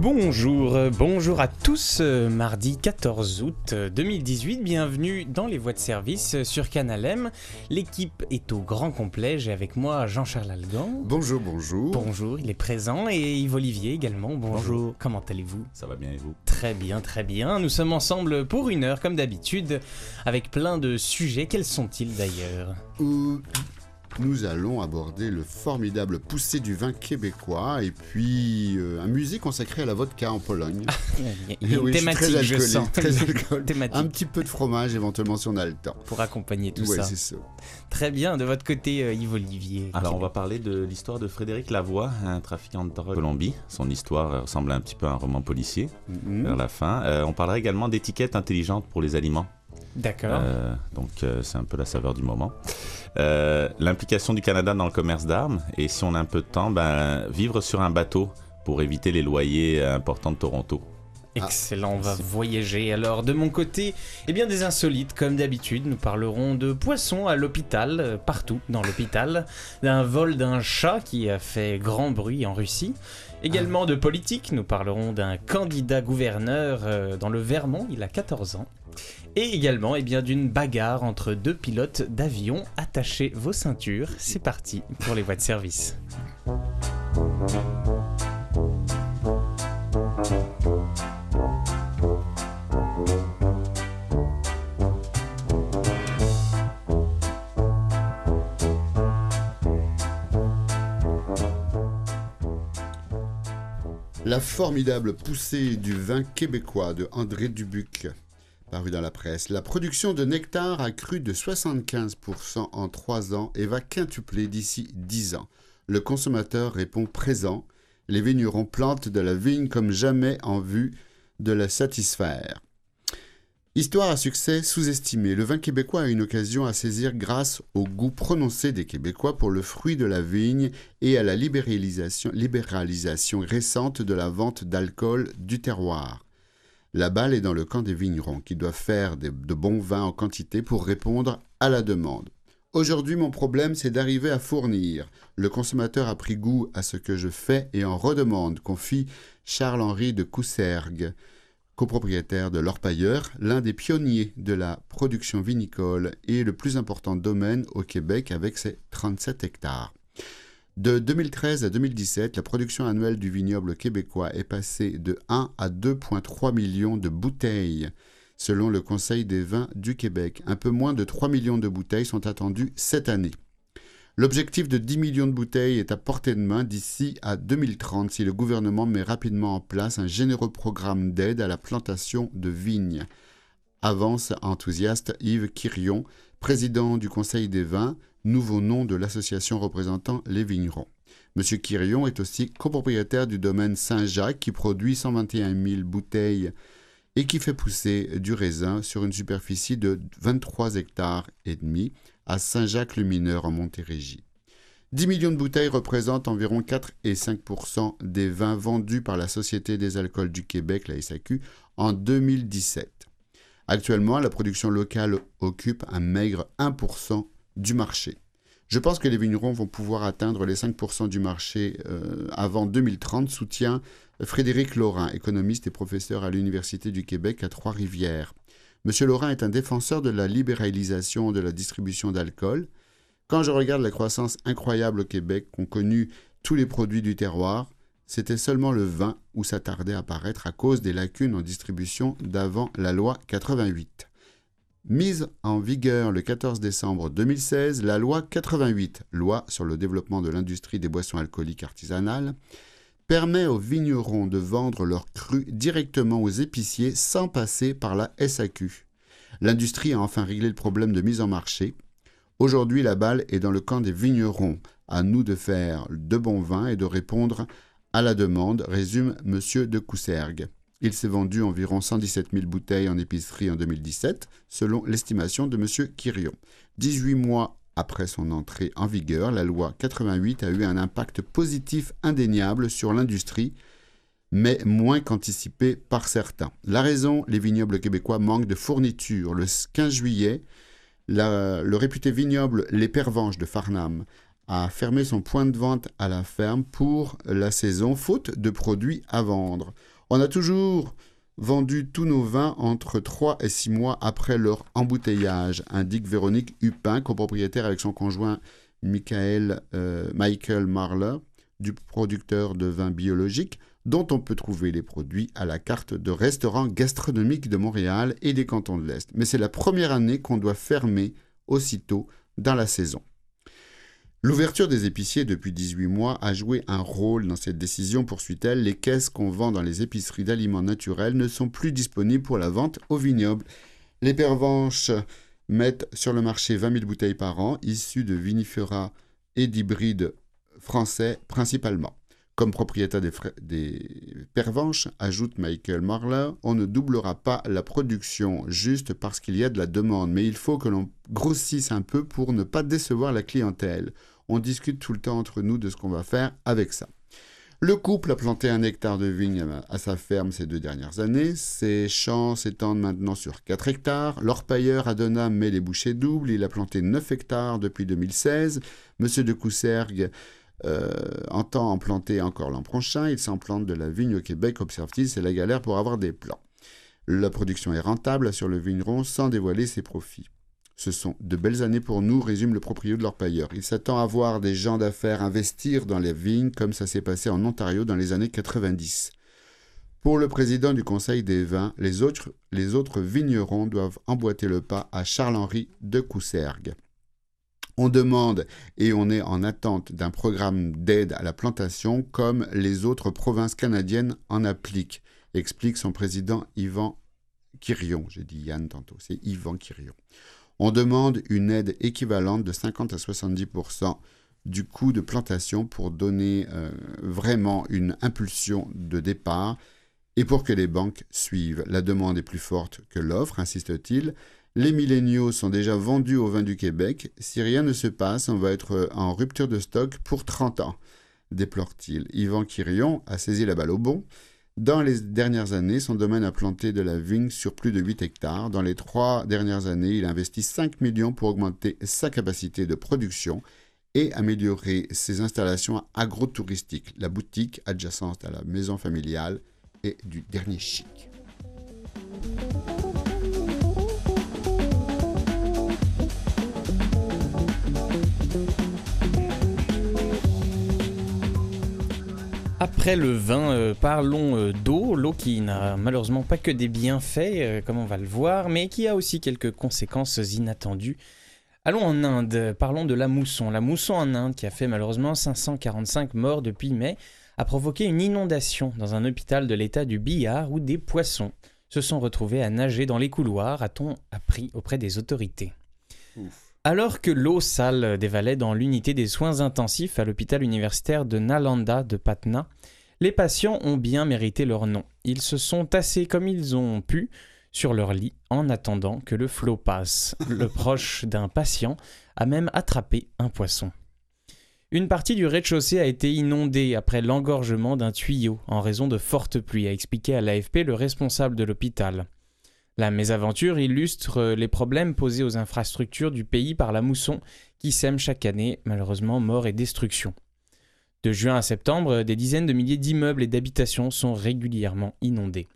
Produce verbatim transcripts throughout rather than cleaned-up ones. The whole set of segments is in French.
Bonjour, bonjour à tous, mardi quatorze août deux mille dix-huit, bienvenue dans les voies de service sur Canal M. L'équipe est au grand complet, j'ai avec moi Jean-Charles Algan. Bonjour, bonjour. Bonjour, il est présent, et Yves Olivier également, bonjour. Bonjour. Comment allez-vous ? Ça va bien et vous ? Très bien, très bien, nous sommes ensemble pour une heure comme d'habitude, avec plein de sujets. Quels sont-ils d'ailleurs ? Où nous allons aborder le formidable poussé du vin québécois et puis euh, un musée consacré à la vodka en Pologne. Il y a une oui, thématique, je, je, très sens. très alcool. Thématique. Un petit peu de fromage éventuellement si on a le temps. Pour accompagner tout ouais, ça. c'est ça. Très bien, de votre côté, euh, Yves Olivier. Alors on va parler de l'histoire de Frédéric Lavoie, un trafiquant de drogue en Colombie. Son histoire ressemble un petit peu à un roman policier Mm-hmm. vers la fin. Euh, on parlera également d'étiquettes intelligentes pour les aliments. D'accord. Euh, donc euh, c'est un peu la saveur du moment. Euh, l'implication du Canada dans le commerce d'armes, et si on a un peu de temps, ben, vivre sur un bateau pour éviter les loyers importants de Toronto. Excellent, on va voyager. Alors, de mon côté, eh bien des insolites, comme d'habitude. Nous parlerons de poissons à l'hôpital, euh, partout dans l'hôpital, d'un vol d'un chat qui a fait grand bruit en Russie. Également ah. de politique, nous parlerons d'un candidat gouverneur euh, dans le Vermont, il a quatorze ans. Et également eh bien, d'une bagarre entre deux pilotes d'avion. Attachez vos ceintures, c'est parti pour les voies de service. La formidable poussée du vin québécois de André Dubuc, paru dans la presse. La production de nectar a cru de soixante-quinze pour cent en trois ans et va quintupler d'ici dix ans. Le consommateur répond présent. Les vignerons plantent de la vigne comme jamais en vue de la satisfaire. Histoire à succès sous-estimé. Le vin québécois a une occasion à saisir grâce au goût prononcé des Québécois pour le fruit de la vigne et à la libéralisation, libéralisation récente de la vente d'alcool du terroir. La balle est dans le camp des vignerons qui doivent faire de, de bons vins en quantité pour répondre à la demande. Aujourd'hui, mon problème, c'est d'arriver à fournir. Le consommateur a pris goût à ce que je fais et en redemande, confie Charles-Henri de Coussergues, copropriétaire de l'Orpailleur, l'un des pionniers de la production vinicole et le plus important domaine au Québec avec ses trente-sept hectares. De deux mille treize à deux mille dix-sept, la production annuelle du vignoble québécois est passée de un à deux virgule trois millions de bouteilles, selon le Conseil des vins du Québec. Un peu moins de trois millions de bouteilles sont attendues cette année. L'objectif de dix millions de bouteilles est à portée de main d'ici à deux mille trente si le gouvernement met rapidement en place un généreux programme d'aide à la plantation de vignes. Avance enthousiaste Yves Quirion, président du Conseil des vins, nouveau nom de l'association représentant les vignerons. Monsieur Quirion est aussi copropriétaire du domaine Saint-Jacques qui produit cent vingt et un mille bouteilles et qui fait pousser du raisin sur une superficie de vingt-trois hectares et demi à Saint-Jacques-le-Mineur en Montérégie. dix millions de bouteilles représentent environ quatre et cinq pour cent des vins vendus par la Société des alcools du Québec, la S A Q, en deux mille dix-sept. Actuellement, la production locale occupe un maigre un pour cent du marché. Je pense que les vignerons vont pouvoir atteindre les cinq pour cent du marché euh, avant deux mille trente, soutient Frédéric Laurin, économiste et professeur à l'Université du Québec à Trois-Rivières. Monsieur Laurin est un défenseur de la libéralisation de la distribution d'alcool. Quand je regarde la croissance incroyable au Québec qu'ont connue tous les produits du terroir, c'était seulement le vin où ça tardait à apparaître à cause des lacunes en distribution d'avant la loi quatre-vingt-huit. Mise en vigueur le quatorze décembre deux mille seize, la loi quatre-vingt-huit, loi sur le développement de l'industrie des boissons alcooliques artisanales, permet aux vignerons de vendre leurs crus directement aux épiciers sans passer par la S A Q. L'industrie a enfin réglé le problème de mise en marché. Aujourd'hui, la balle est dans le camp des vignerons. À nous de faire de bons vins et de répondre à la demande, résume M. de Coussergues. Il s'est vendu environ cent dix-sept mille bouteilles en épicerie en deux mille dix-sept, selon l'estimation de M. Quirion. dix-huit mois après son entrée en vigueur, la loi quatre-vingt-huit a eu un impact positif indéniable sur l'industrie, mais moins qu'anticipé par certains. La raison, les vignobles québécois manquent de fournitures. Le quinze juillet, la, le réputé vignoble Les Pervenches de Farnham a fermé son point de vente à la ferme pour la saison, faute de produits à vendre. On a toujours vendu tous nos vins entre trois et six mois après leur embouteillage, indique Véronique Hupin, copropriétaire avec son conjoint Michael, euh, Michael Marler, du producteur de vins biologiques, dont on peut trouver les produits à la carte de restaurants gastronomiques de Montréal et des cantons de l'Est. Mais c'est la première année qu'on doit fermer aussitôt dans la saison. L'ouverture des épiciers depuis dix-huit mois a joué un rôle dans cette décision, poursuit-elle. Les caisses qu'on vend dans les épiceries d'aliments naturels ne sont plus disponibles pour la vente au vignoble. Les pervenches mettent sur le marché vingt mille bouteilles par an, issues de vinifera et d'hybrides français principalement. Comme propriétaire des, fra- des pervenches, ajoute Michael Marler, on ne doublera pas la production juste parce qu'il y a de la demande, mais il faut que l'on grossisse un peu pour ne pas décevoir la clientèle. On discute tout le temps entre nous de ce qu'on va faire avec ça. Le couple a planté un hectare de vigne à sa ferme ces deux dernières années. Ses champs s'étendent maintenant sur quatre hectares. L'orpailleur Adona met les bouchées doubles. Il a planté neuf hectares depuis deux mille seize. Monsieur de Coussergues euh, entend en planter encore l'an prochain. Il s'en plante de la vigne au Québec, observe-t-il. C'est la galère pour avoir des plants. La production est rentable sur le vigneron sans dévoiler ses profits. Ce sont de belles années pour nous, résume le propriétaire de l'orpailleur. Il s'attend à voir des gens d'affaires investir dans les vignes comme ça s'est passé en Ontario dans les années quatre-vingt-dix. Pour le président du Conseil des vins, les autres, les autres vignerons doivent emboîter le pas à Charles-Henri de Coussergues. On demande et on est en attente d'un programme d'aide à la plantation comme les autres provinces canadiennes en appliquent, explique son président Yvan Quirion. J'ai dit Yann tantôt, c'est Yvan Quirion. On demande une aide équivalente de cinquante à soixante-dix pour cent du coût de plantation pour donner euh, vraiment une impulsion de départ et pour que les banques suivent. La demande est plus forte que l'offre, insiste-t-il. Les milléniaux sont déjà vendus au vin du Québec. Si rien ne se passe, on va être en rupture de stock pour trente ans, déplore-t-il. Yvan Quirion a saisi la balle au bon. Dans les dernières années, son domaine a planté de la vigne sur plus de huit hectares. Dans les trois dernières années, il a investi cinq millions pour augmenter sa capacité de production et améliorer ses installations agrotouristiques, la boutique adjacente à la maison familiale et du dernier chic. Après le vin, euh, parlons euh, d'eau, l'eau qui n'a malheureusement pas que des bienfaits, euh, comme on va le voir, mais qui a aussi quelques conséquences inattendues. Allons en Inde, parlons de la mousson. La mousson en Inde, qui a fait malheureusement cinq cent quarante-cinq morts depuis mai, a provoqué une inondation dans un hôpital de l'état du Bihar où des poissons se sont retrouvés à nager dans les couloirs, a-t-on appris auprès des autorités. Ouf. Alors que l'eau sale dévalait dans l'unité des soins intensifs à l'hôpital universitaire de Nalanda de Patna, les patients ont bien mérité leur nom. Ils se sont tassés comme ils ont pu sur leur lit en attendant que le flot passe. Le proche d'un patient a même attrapé un poisson. Une partie du rez-de-chaussée a été inondée après l'engorgement d'un tuyau en raison de fortes pluies, a expliqué à l'A F P le responsable de l'hôpital. La mésaventure illustre les problèmes posés aux infrastructures du pays par la mousson qui sème chaque année, malheureusement, mort et destruction. De juin à septembre, des dizaines de milliers d'immeubles et d'habitations sont régulièrement inondés.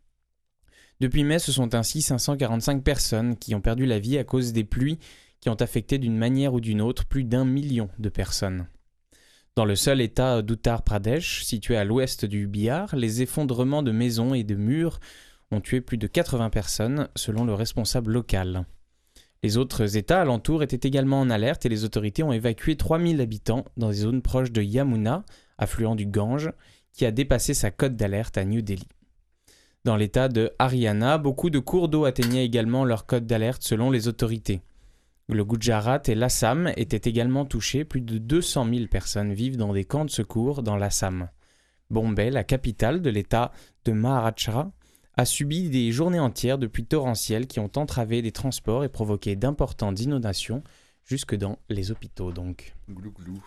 Depuis mai, ce sont ainsi cinq cent quarante-cinq personnes qui ont perdu la vie à cause des pluies qui ont affecté d'une manière ou d'une autre plus d'un million de personnes. Dans le seul état d'Uttar Pradesh, situé à l'ouest du Bihar, les effondrements de maisons et de murs ont tué plus de quatre-vingts personnes, selon le responsable local. Les autres États alentours étaient également en alerte et les autorités ont évacué trois mille habitants dans des zones proches de Yamuna, affluent du Gange, qui a dépassé sa cote d'alerte à New Delhi. Dans l'État de Haryana, beaucoup de cours d'eau atteignaient également leur cote d'alerte selon les autorités. Le Gujarat et l'Assam étaient également touchés, plus de deux cent mille personnes vivent dans des camps de secours dans l'Assam. Bombay, la capitale de l'État de Maharashtra, a subi des journées entières de pluies torrentielles qui ont entravé des transports et provoqué d'importantes inondations jusque dans les hôpitaux donc. Glou glou.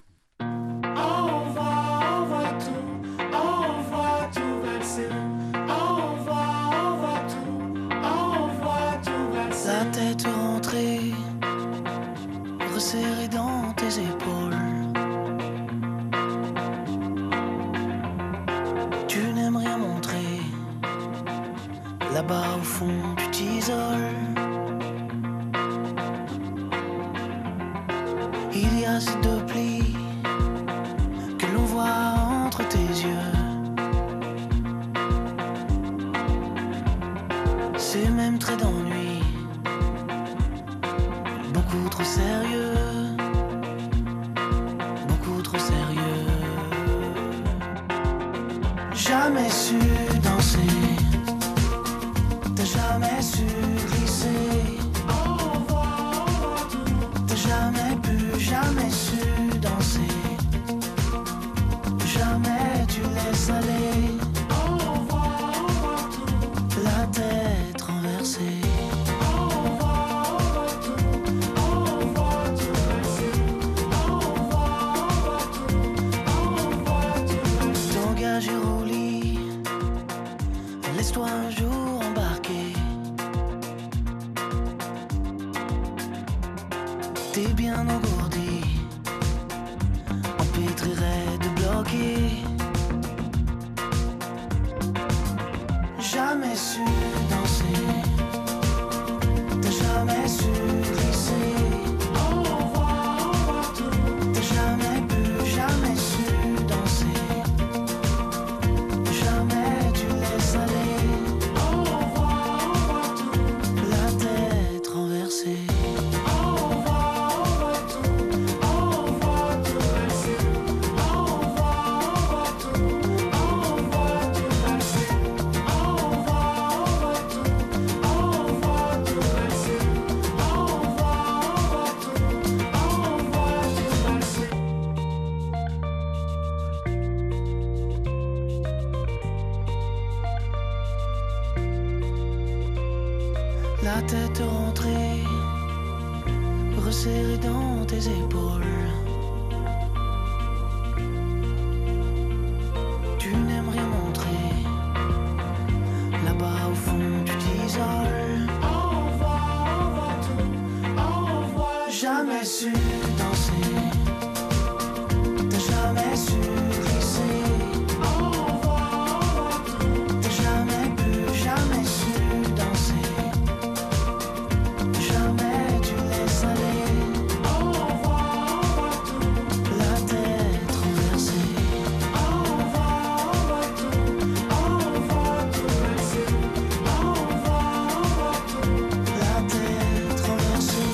La tête rentrée, resserrée dans tes épaules. Tu n'aimes rien montrer, Là-bas au fond tu t'isoles. Il y a ces deux plis que l'on voit entre tes yeux. Ces mêmes traits d'ennui, beaucoup trop sérieux, beaucoup trop sérieux. Jamais su danser, t'as jamais su glisser. T'as jamais pu, jamais su danser. Jamais tu laisses aller la tête renversée. T'engages et roulis, laisse-toi un jour embarquer. T'es bien engourdi, empêtrerait de bloquer. Jamais su danser, t'as jamais su glisser. T'as jamais pu, jamais su danser. Jamais tu laisses aller la tête renversée. La tête rentrée, resserrée dans tes épaules. Tu n'aimes rien montrer. Là-bas au fond tu t'isoles. Jamais su danser, t'as jamais su glisser. T'as jamais pu, jamais su danser. Jamais tu laisses aller la tête renversée. La tête renversée.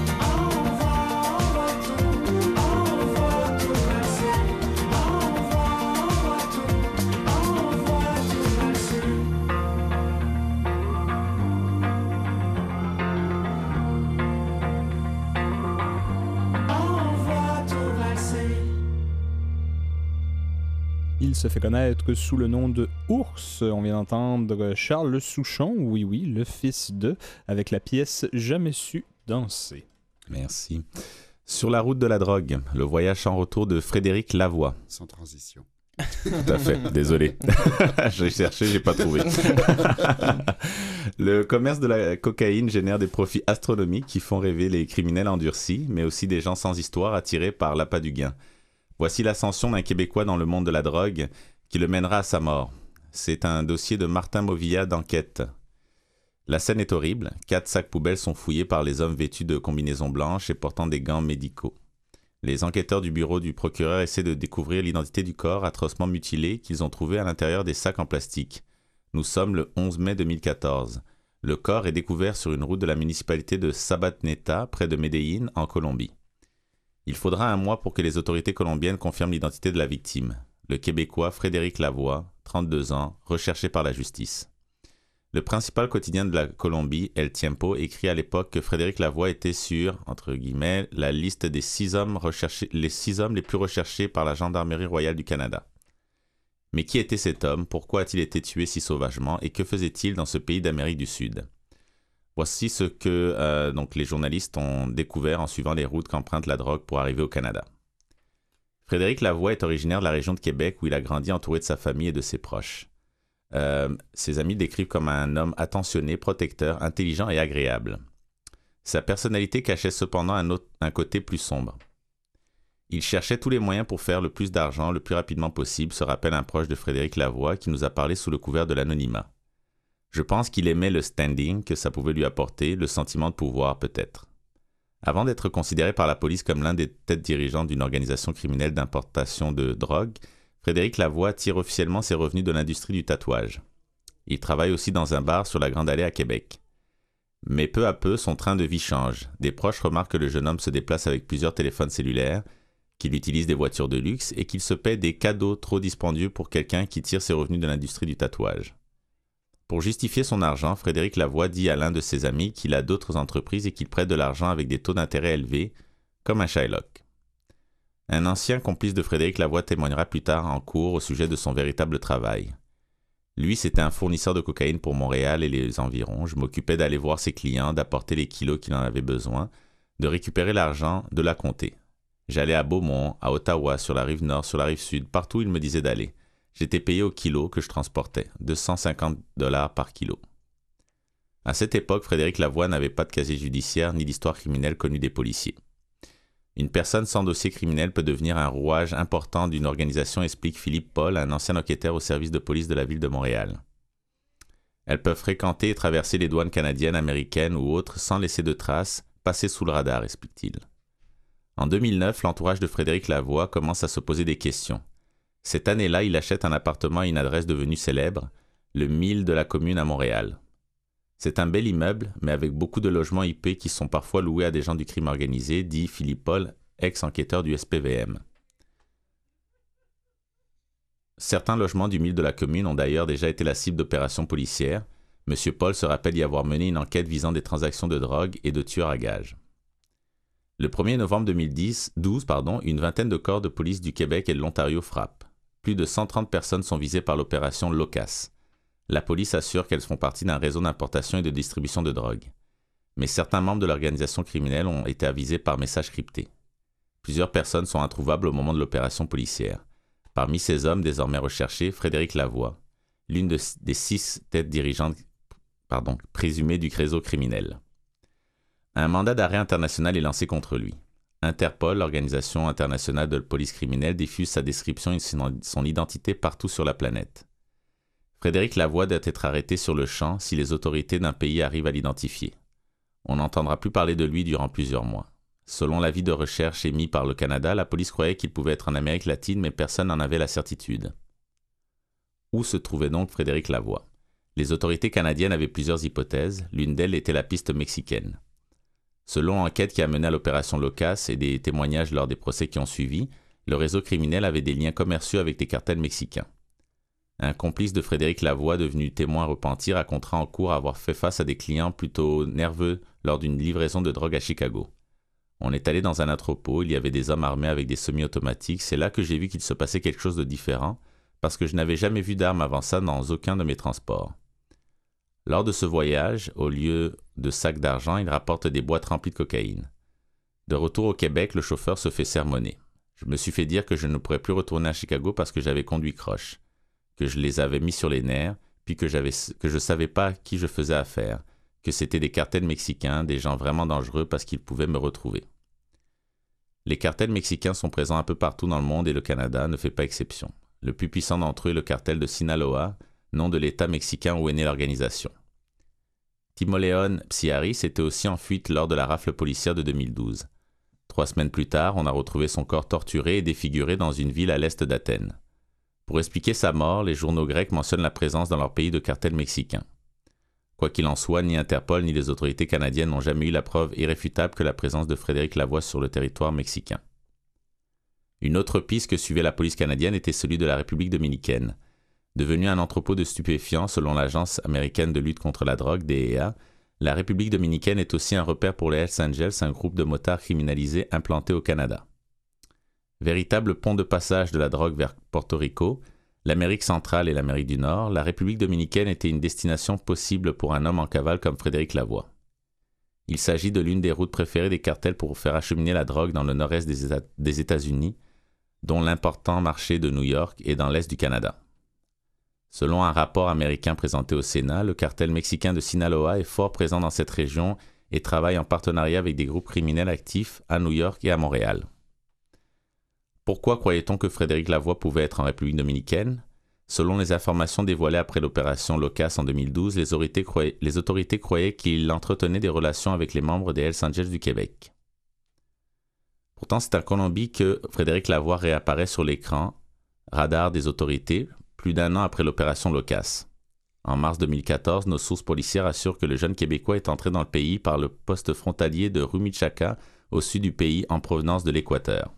Il se fait connaître sous le nom de Ours. On vient d'entendre Charles Souchon, oui oui, le fils de, avec la pièce Jamais su danser. Merci. Sur la route de la drogue, le voyage sans retour de Frédéric Lavoie. Sans transition. Tout à fait, désolé. J'ai cherché, j'ai pas trouvé. Le commerce de la cocaïne génère des profits astronomiques qui font rêver les criminels endurcis, mais aussi des gens sans histoire attirés par l'appât du gain. Voici l'ascension d'un Québécois dans le monde de la drogue qui le mènera à sa mort. C'est un dossier de Martin Movilla d'Enquête. La scène est horrible. Quatre sacs poubelles sont fouillés par les hommes vêtus de combinaisons blanches et portant des gants médicaux. Les enquêteurs du bureau du procureur essaient de découvrir l'identité du corps atrocement mutilé qu'ils ont trouvé à l'intérieur des sacs en plastique. Nous sommes le onze mai deux mille quatorze. Le corps est découvert sur une route de la municipalité de Sabatneta, près de Medellín, en Colombie. Il faudra un mois pour que les autorités colombiennes confirment l'identité de la victime, le Québécois Frédéric Lavoie, trente-deux ans, recherché par la justice. Le principal quotidien de la Colombie, El Tiempo, écrit à l'époque que Frédéric Lavoie était sur, entre guillemets, la liste des six hommes recherchés, les six hommes les plus recherchés par la Gendarmerie royale du Canada. Mais qui était cet homme? Pourquoi a-t-il été tué si sauvagement? Et que faisait-il dans ce pays d'Amérique du Sud? Voici ce que euh, donc les journalistes ont découvert en suivant les routes qu'emprunte la drogue pour arriver au Canada. Frédéric Lavoie est originaire de la région de Québec où il a grandi entouré de sa famille et de ses proches. Euh, ses amis le décrivent comme un homme attentionné, protecteur, intelligent et agréable. Sa personnalité cachait cependant un, autre, un côté plus sombre. Il cherchait tous les moyens pour faire le plus d'argent le plus rapidement possible, se rappelle un proche de Frédéric Lavoie qui nous a parlé sous le couvert de l'anonymat. « Je pense qu'il aimait le standing que ça pouvait lui apporter, le sentiment de pouvoir peut-être. Avant d'être considéré par la police comme l'un des têtes dirigeantes d'une organisation criminelle d'importation de drogue, Frédéric Lavoie tire officiellement ses revenus de l'industrie du tatouage. Il travaille aussi dans un bar sur la Grande Allée à Québec. Mais peu à peu, son train de vie change. Des proches remarquent que le jeune homme se déplace avec plusieurs téléphones cellulaires, qu'il utilise des voitures de luxe et qu'il se paie des cadeaux trop dispendieux pour quelqu'un qui tire ses revenus de l'industrie du tatouage. Pour justifier son argent, Frédéric Lavoie dit à l'un de ses amis qu'il a d'autres entreprises et qu'il prête de l'argent avec des taux d'intérêt élevés, comme un Shylock. Un ancien complice de Frédéric Lavoie témoignera plus tard en cours au sujet de son véritable travail. Lui, c'était un fournisseur de cocaïne pour Montréal et les environs. Je m'occupais d'aller voir ses clients, d'apporter les kilos qu'il en avait besoin, de récupérer l'argent, de la compter. J'allais à Beaumont, à Ottawa, sur la rive nord, sur la rive sud, partout où il me disait d'aller. J'étais payé au kilo que je transportais, deux cent cinquante dollars par kilo. À cette époque, Frédéric Lavoie n'avait pas de casier judiciaire ni d'histoire criminelle connue des policiers. Une personne sans dossier criminel peut devenir un rouage important d'une organisation, explique Philippe Paul, un ancien enquêteur au service de police de la ville de Montréal. Elles peuvent fréquenter et traverser les douanes canadiennes, américaines ou autres sans laisser de traces, passer sous le radar, explique-t-il. En deux mille neuf, l'entourage de Frédéric Lavoie commence à se poser des questions. Cette année-là, il achète un appartement à une adresse devenue célèbre, le mille de la commune à Montréal. C'est un bel immeuble, mais avec beaucoup de logements I P qui sont parfois loués à des gens du crime organisé, dit Philippe Paul, ex-enquêteur du S P V M. Certains logements du mille de la commune ont d'ailleurs déjà été la cible d'opérations policières. M. Paul se rappelle y avoir mené une enquête visant des transactions de drogue et de tueurs à gages. Le premier novembre deux mille douze, pardon, une vingtaine de corps de police du Québec et de l'Ontario frappent. Plus de cent trente personnes sont visées par l'opération LOCAS. La police assure qu'elles font partie d'un réseau d'importation et de distribution de drogue. Mais certains membres de l'organisation criminelle ont été avisés par messages cryptés. Plusieurs personnes sont introuvables au moment de l'opération policière. Parmi ces hommes désormais recherchés, Frédéric Lavoie, l'une de, des six têtes dirigeantes pardon, présumées du réseau criminel. Un mandat d'arrêt international est lancé contre lui. Interpol, l'organisation internationale de police criminelle, diffuse sa description et son identité partout sur la planète. Frédéric Lavoie doit être arrêté sur le champ si les autorités d'un pays arrivent à l'identifier. On n'entendra plus parler de lui durant plusieurs mois. Selon l'avis de recherche émis par le Canada, la police croyait qu'il pouvait être en Amérique latine, mais personne n'en avait la certitude. Où se trouvait donc Frédéric Lavoie? Les autorités canadiennes avaient plusieurs hypothèses, l'une d'elles était la piste mexicaine. Selon l'enquête qui a mené à l'opération LOCAS et des témoignages lors des procès qui ont suivi, le réseau criminel avait des liens commerciaux avec des cartels mexicains. Un complice de Frédéric Lavoie, devenu témoin repenti, racontera en cours avoir fait face à des clients plutôt nerveux lors d'une livraison de drogue à Chicago. On est allé dans un entrepôt, il y avait des hommes armés avec des semi-automatiques, c'est là que j'ai vu qu'il se passait quelque chose de différent, parce que je n'avais jamais vu d'armes avant ça dans aucun de mes transports. Lors de ce voyage, au lieu de sacs d'argent, il rapporte des boîtes remplies de cocaïne. De retour au Québec, le chauffeur se fait sermonner. Je me suis fait dire que je ne pourrais plus retourner à Chicago parce que j'avais conduit croche, que je les avais mis sur les nerfs, puis que, j'avais, que je ne savais pas à qui je faisais affaire, que c'était des cartels mexicains, des gens vraiment dangereux parce qu'ils pouvaient me retrouver. Les cartels mexicains sont présents un peu partout dans le monde et le Canada ne fait pas exception. Le plus puissant d'entre eux est le cartel de Sinaloa, nom de l'État mexicain où est née l'organisation. Timoleon Psiari s'était aussi en fuite lors de la rafle policière de deux mille douze. Trois semaines plus tard, on a retrouvé son corps torturé et défiguré dans une ville à l'est d'Athènes. Pour expliquer sa mort, les journaux grecs mentionnent la présence dans leur pays de cartels mexicains. Quoi qu'il en soit, ni Interpol ni les autorités canadiennes n'ont jamais eu la preuve irréfutable que la présence de Frédéric Lavoie sur le territoire mexicain. Une autre piste que suivait la police canadienne était celui de la République dominicaine. Devenue un entrepôt de stupéfiants selon l'Agence américaine de lutte contre la drogue, D E A, la République dominicaine est aussi un repère pour les Hells Angels, un groupe de motards criminalisés implanté au Canada. Véritable pont de passage de la drogue vers Porto Rico, l'Amérique centrale et l'Amérique du Nord, la République dominicaine était une destination possible pour un homme en cavale comme Frédéric Lavoie. Il s'agit de l'une des routes préférées des cartels pour faire acheminer la drogue dans le nord-est des, Éta- des États-Unis, dont l'important marché de New York et dans l'est du Canada. Selon un rapport américain présenté au Sénat, le cartel mexicain de Sinaloa est fort présent dans cette région et travaille en partenariat avec des groupes criminels actifs à New York et à Montréal. Pourquoi croyait-on que Frédéric Lavoie pouvait être en République dominicaine? Selon les informations dévoilées après l'opération Locas en deux mille douze, les autorités croyaient, les autorités croyaient qu'il entretenait des relations avec les membres des Hells Angels du Québec. Pourtant, c'est en Colombie que Frédéric Lavoie réapparaît sur l'écran radar des autorités, plus d'un an après l'opération Locas. En mars deux mille quatorze, nos sources policières assurent que le jeune Québécois est entré dans le pays par le poste frontalier de Rumichaca, au sud du pays, en provenance de l'Équateur.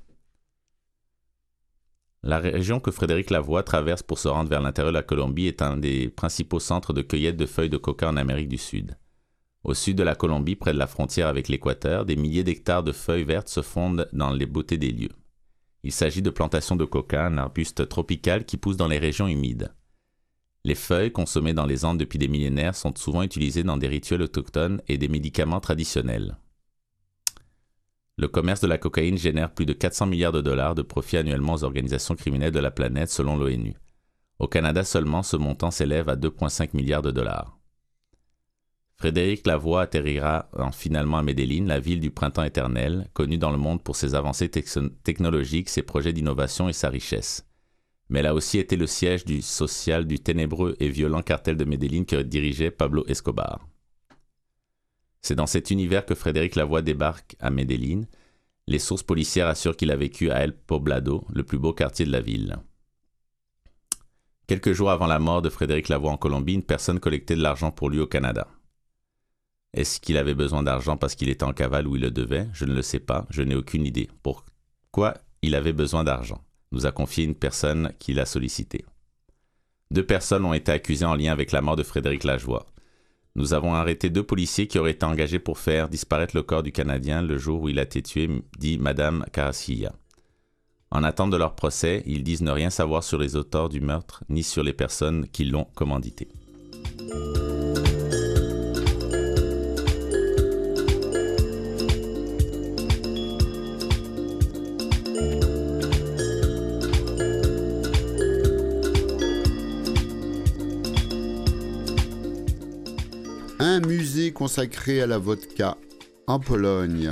La région que Frédéric Lavoie traverse pour se rendre vers l'intérieur de la Colombie est un des principaux centres de cueillette de feuilles de coca en Amérique du Sud. Au sud de la Colombie, près de la frontière avec l'Équateur, des milliers d'hectares de feuilles vertes se fondent dans les beautés des lieux. Il s'agit de plantations de coca, un arbuste tropical qui pousse dans les régions humides. Les feuilles, consommées dans les Andes depuis des millénaires, sont souvent utilisées dans des rituels autochtones et des médicaments traditionnels. Le commerce de la cocaïne génère plus de quatre cents milliards de dollars de profits annuellement aux organisations criminelles de la planète selon l'ONU. Au Canada seulement, ce montant s'élève à deux virgule cinq milliards de dollars. Frédéric Lavoie atterrira en finalement à Medellín, la ville du printemps éternel, connue dans le monde pour ses avancées te- technologiques, ses projets d'innovation et sa richesse. Mais elle a aussi été le siège du social du ténébreux et violent cartel de Medellín que dirigeait Pablo Escobar. C'est dans cet univers que Frédéric Lavoie débarque à Medellín. Les sources policières assurent qu'il a vécu à El Poblado, le plus beau quartier de la ville. Quelques jours avant la mort de Frédéric Lavoie en Colombie, une personne collectait de l'argent pour lui au Canada. Est-ce qu'il avait besoin d'argent parce qu'il était en cavale ou il le devait? Je ne le sais pas, je n'ai aucune idée. Pourquoi il avait besoin d'argent? Nous a confié une personne qui l'a sollicité. Deux personnes ont été accusées en lien avec la mort de Frédéric Lavoie. Nous avons arrêté deux policiers qui auraient été engagés pour faire disparaître le corps du Canadien le jour où il a été tué, dit Madame Carasilla. En attente de leur procès, ils disent ne rien savoir sur les auteurs du meurtre ni sur les personnes qui l'ont commandité. Un musée consacré à la vodka en Pologne.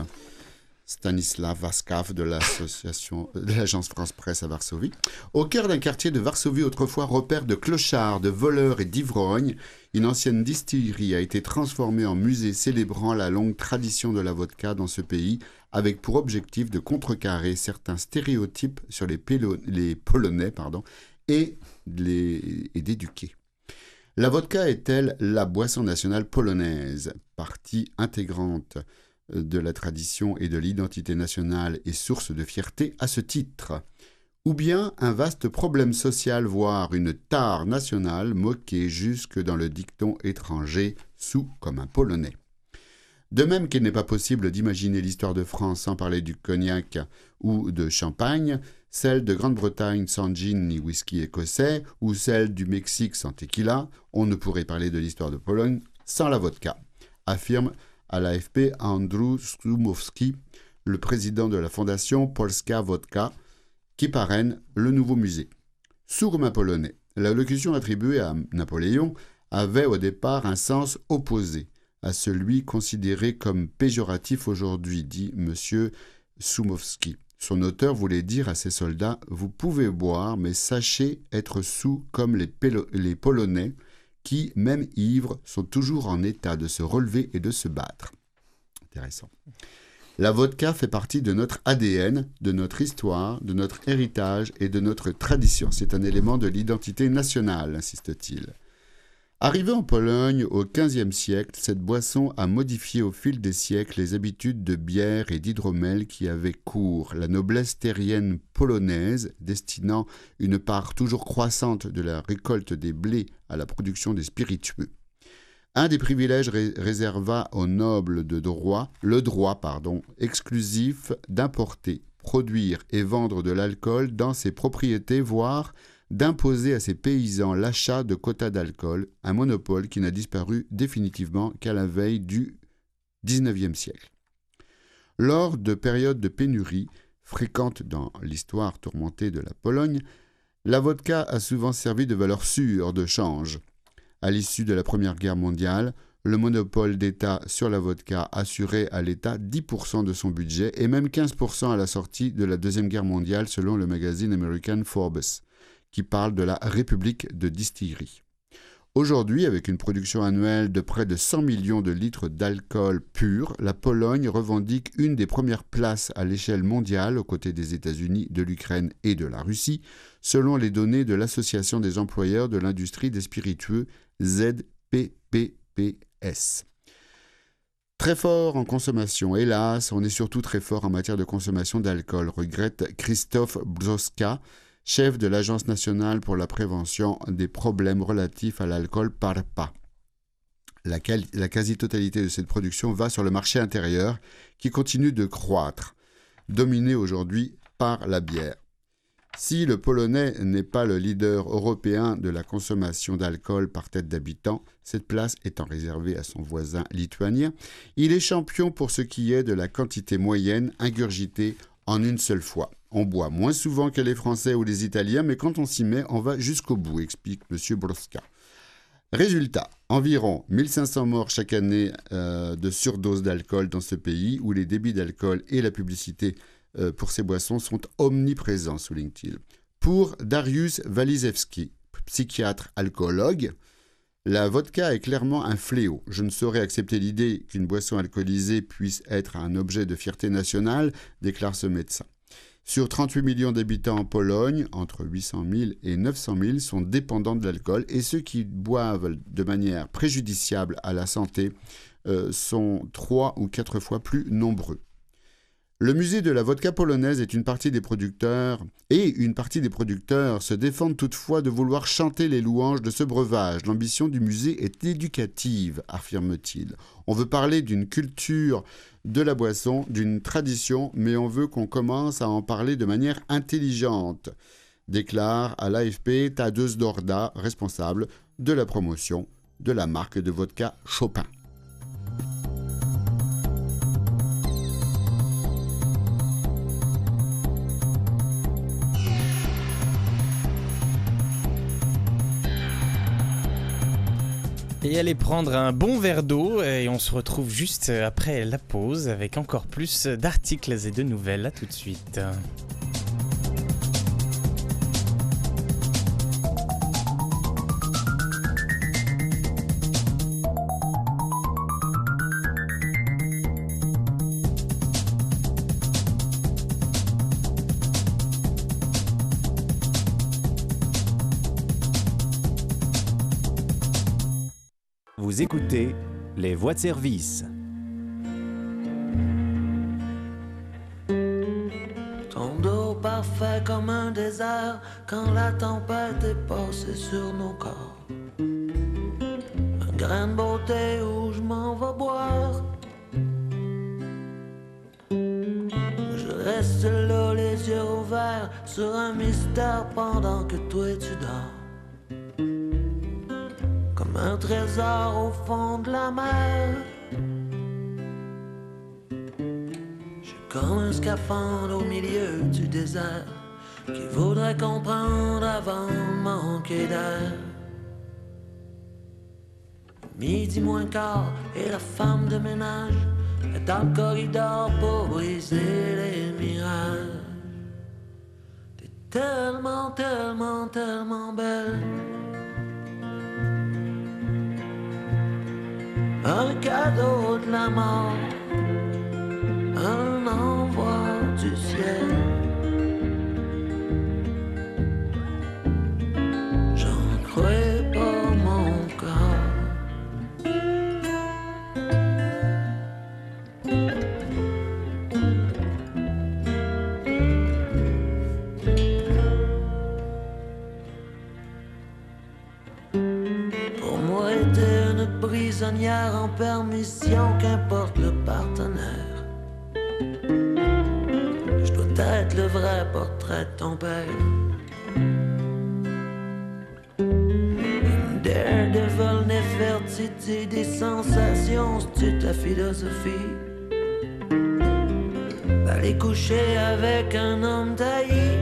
Stanisław Waskaw de l'association de l'agence France Presse à Varsovie. Au cœur d'un quartier de Varsovie autrefois repère de clochards, de voleurs et d'ivrognes, une ancienne distillerie a été transformée en musée célébrant la longue tradition de la vodka dans ce pays, avec pour objectif de contrecarrer certains stéréotypes sur les, pélo- les Polonais pardon, et, les, et d'éduquer. La vodka est-elle la boisson nationale polonaise, partie intégrante de la tradition et de l'identité nationale et source de fierté à ce titre? Ou bien un vaste problème social, voire une tare nationale moquée jusque dans le dicton étranger sous comme un Polonais? De même qu'il n'est pas possible d'imaginer l'histoire de France sans parler du cognac ou de champagne, celle de Grande-Bretagne sans gin ni whisky écossais, ou celle du Mexique sans tequila, on ne pourrait parler de l'histoire de Pologne sans la vodka, affirme à l'A F P Andrzej Szumowski, le président de la fondation Polska Vodka, qui parraine le nouveau musée. Sous comme un Polonais, la locution attribuée à Napoléon avait au départ un sens opposé à celui considéré comme péjoratif aujourd'hui, dit M. Szumowski. Son auteur voulait dire à ses soldats « Vous pouvez boire, mais sachez être saoul comme les, Pélo- les Polonais qui, même ivres, sont toujours en état de se relever et de se battre. » Intéressant. La vodka fait partie de notre A D N, de notre histoire, de notre héritage et de notre tradition. C'est un élément de l'identité nationale, insiste-t-il. Arrivée en Pologne au quinzième siècle, cette boisson a modifié au fil des siècles les habitudes de bière et d'hydromel qui avaient cours. La noblesse terrienne polonaise, destinant une part toujours croissante de la récolte des blés à la production des spiritueux. Un des privilèges ré- réserva aux nobles de droit, le droit pardon, exclusif d'importer, produire et vendre de l'alcool dans ses propriétés, voire d'imposer à ses paysans l'achat de quotas d'alcool, un monopole qui n'a disparu définitivement qu'à la veille du dix-neuvième siècle. Lors de périodes de pénurie, fréquentes dans l'histoire tourmentée de la Pologne, la vodka a souvent servi de valeur sûre de change. À l'issue de la Première Guerre mondiale, le monopole d'État sur la vodka assurait à l'État dix pour cent de son budget et même quinze pour cent à la sortie de la Deuxième Guerre mondiale selon le magazine American Forbes, qui parle de la République de distillerie. Aujourd'hui, avec une production annuelle de près de cent millions de litres d'alcool pur, la Pologne revendique une des premières places à l'échelle mondiale aux côtés des États-Unis, de l'Ukraine et de la Russie, selon les données de l'Association des employeurs de l'industrie des spiritueux Z P P P S. Très fort en consommation, hélas, on est surtout très fort en matière de consommation d'alcool, regrette Krzysztof Brzozka, chef de l'Agence nationale pour la prévention des problèmes relatifs à l'alcool P A R P A. La, quali- la quasi-totalité de cette production va sur le marché intérieur qui continue de croître, dominé aujourd'hui par la bière. Si le Polonais n'est pas le leader européen de la consommation d'alcool par tête d'habitant, cette place étant réservée à son voisin lituanien, il est champion pour ce qui est de la quantité moyenne ingurgitée en une seule fois. On boit moins souvent que les Français ou les Italiens, mais quand on s'y met, on va jusqu'au bout, explique M. Brzozka. Résultat, environ mille cinq cents morts chaque année euh, de surdose d'alcool dans ce pays, où les débits d'alcool et la publicité euh, pour ces boissons sont omniprésents, souligne-t-il. Pour Dariusz Walizewski, psychiatre alcoologue, la vodka est clairement un fléau. Je ne saurais accepter l'idée qu'une boisson alcoolisée puisse être un objet de fierté nationale, déclare ce médecin. Sur trente-huit millions d'habitants en Pologne, entre huit cent mille et neuf cent mille sont dépendants de l'alcool et ceux qui boivent de manière préjudiciable à la santé euh, sont trois ou quatre fois plus nombreux. Le musée de la vodka polonaise est une partie des producteurs et une partie des producteurs se défendent toutefois de vouloir chanter les louanges de ce breuvage. L'ambition du musée est éducative, affirme-t-il. On veut parler d'une culture de la boisson, d'une tradition, mais on veut qu'on commence à en parler de manière intelligente, déclare à l'A F P Tadeusz Dorda, responsable de la promotion de la marque de vodka Chopin. Et allez prendre un bon verre d'eau et on se retrouve juste après la pause avec encore plus d'articles et de nouvelles. À tout de suite. Vous écoutez les voix de service. Ton dos parfait comme un désert quand la tempête est passée sur nos corps. Un grain de beauté où je m'en vais boire. Je reste là les yeux ouverts sur un mystère pendant que toi tu dors. Comme un trésor au fond de la mer. J'ai comme un scaphandre au milieu du désert qui voudrait comprendre avant de manquer d'air. Midi moins quart et la femme de ménage est dans le corridor pour briser les mirages. T'es tellement, tellement, tellement belle. Un cadeau de la mort, un envoi du ciel. J'en crois pas mon corps. Pour moi, t'es une prisonnière en permission, qu'importe le partenaire. Je dois être le vrai portrait de ton père. Une daredevil Nefertiti des sensations, c'est ta philosophie. Aller coucher avec un homme taillé.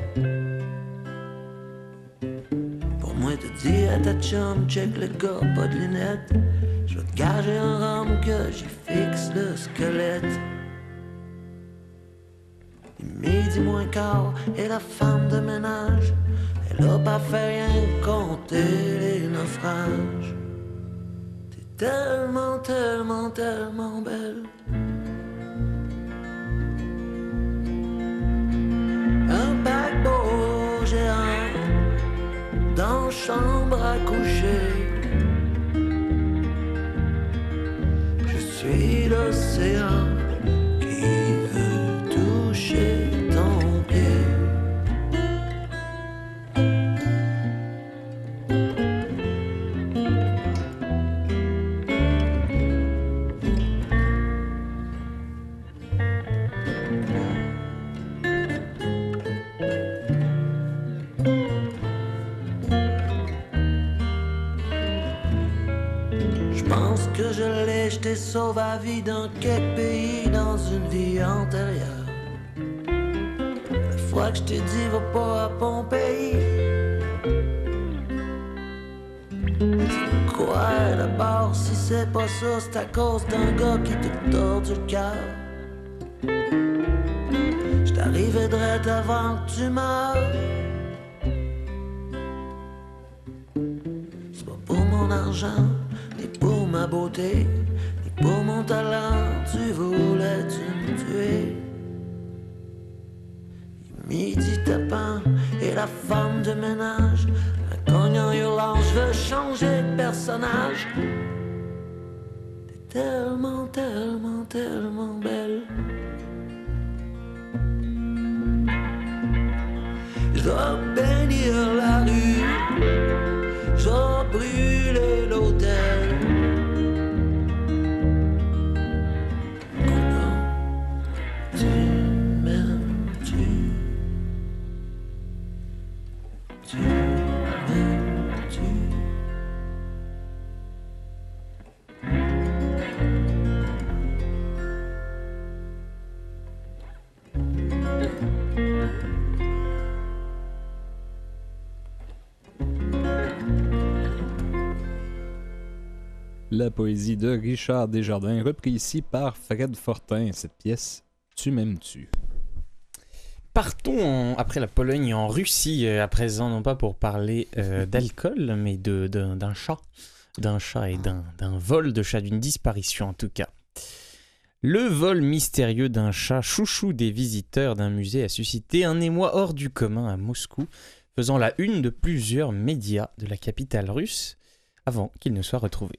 Pour moi, te dis à ta chum, check le gars, pas de lunettes. Je vais te gager un rhum que j'y fixe le squelette. Midi moins quart et la femme de ménage, elle a pas fait rien compter les naufrages. T'es tellement, tellement, tellement belle. Un paquebot géant dans chambre à coucher. Je suis l'océan qui veut toucher ton pied. Que je l'ai jeté sauve à vie dans quelques pays dans une vie antérieure. La fois que je t'ai dit va pas à Pompéi. Quoi d'abord si c'est pas ça, c'est à cause d'un gars qui te tordu le cœur. J't'arrivais direct avant que tu meurs. C'est pas pour mon argent, ni pour ma beauté, ni pour mon talent, tu voulais tu me tuer. Midi tapant et la femme de ménage, un cognant hurlant, je veux changer de personnage. T'es tellement, tellement, tellement belle. Je dois bénir la rue, je dois brûler l'hôtel. Comment tu m'aimes-tu? Tu m'aimes-tu? La poésie de Richard Desjardins, repris ici par Fred Fortin. Cette pièce, Tu m'aimes-tu? Partons en- après la Pologne en Russie, euh, à présent, non pas pour parler euh, d'alcool, mais de, de- d'un chat. D'un chat et d'un, d'un vol de chat, d'une disparition en tout cas. Le vol mystérieux d'un chat, chouchou des visiteurs d'un musée, a suscité un émoi hors du commun à Moscou, faisant la une de plusieurs médias de la capitale russe, avant qu'il ne soit retrouvé.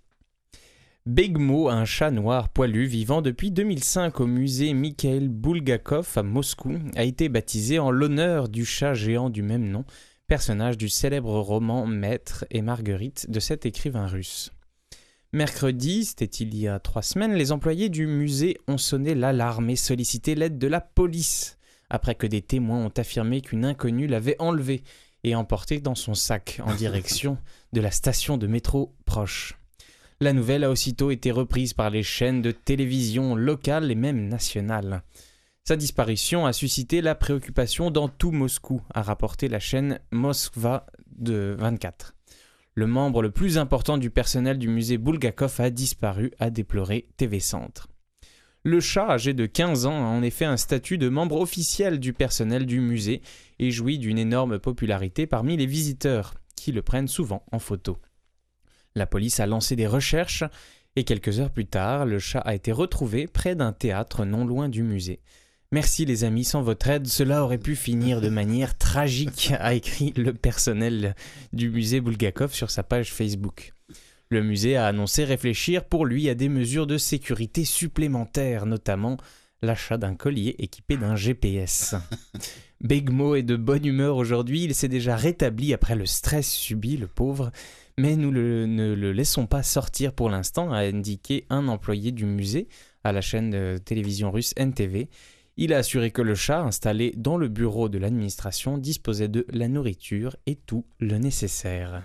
Begmo, un chat noir poilu vivant depuis deux mille cinq au musée Mikhail Bulgakov à Moscou, a été baptisé en l'honneur du chat géant du même nom, personnage du célèbre roman Maître et Marguerite de cet écrivain russe. Mercredi, c'était il y a trois semaines, les employés du musée ont sonné l'alarme et sollicité l'aide de la police, après que des témoins ont affirmé qu'une inconnue l'avait enlevé et emporté dans son sac en direction de la station de métro proche. La nouvelle a aussitôt été reprise par les chaînes de télévision locales et même nationales. Sa disparition a suscité la préoccupation dans tout Moscou, a rapporté la chaîne Moskva de vingt-quatre. Le membre le plus important du personnel du musée Bulgakov a disparu, a déploré T V Centre. Le chat, âgé de quinze ans, a en effet un statut de membre officiel du personnel du musée et jouit d'une énorme popularité parmi les visiteurs, qui le prennent souvent en photo. La police a lancé des recherches et quelques heures plus tard, le chat a été retrouvé près d'un théâtre non loin du musée. Merci les amis, sans votre aide, cela aurait pu finir de manière tragique, a écrit le personnel du musée Bulgakov sur sa page Facebook. Le musée a annoncé réfléchir pour lui à des mesures de sécurité supplémentaires, notamment l'achat d'un collier équipé d'un G P S. Begmo est de bonne humeur aujourd'hui, il s'est déjà rétabli après le stress subi, le pauvre, mais nous le, ne le laissons pas sortir pour l'instant, a indiqué un employé du musée à la chaîne de télévision russe N T V. Il a assuré que le chat, installé dans le bureau de l'administration, disposait de la nourriture et tout le nécessaire.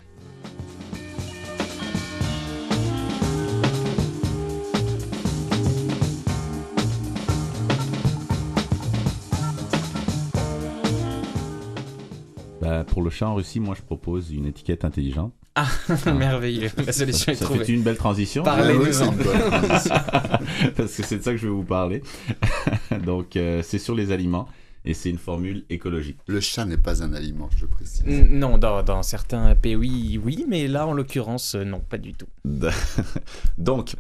Bah, pour le chat en Russie, moi je propose une étiquette intelligente. Ah, merveilleux, la solution est Ça trouvée. fait une belle transition. Parlez-nous. Ah oui, c'est une bonne transition. Parce que c'est de ça que je vais vous parler. Donc, euh, c'est sur les aliments. Et c'est une formule écologique. Le chat n'est pas un aliment, je précise. N- Non, dans, dans certains pays, oui, mais là, en l'occurrence, euh, non, pas du tout. Donc,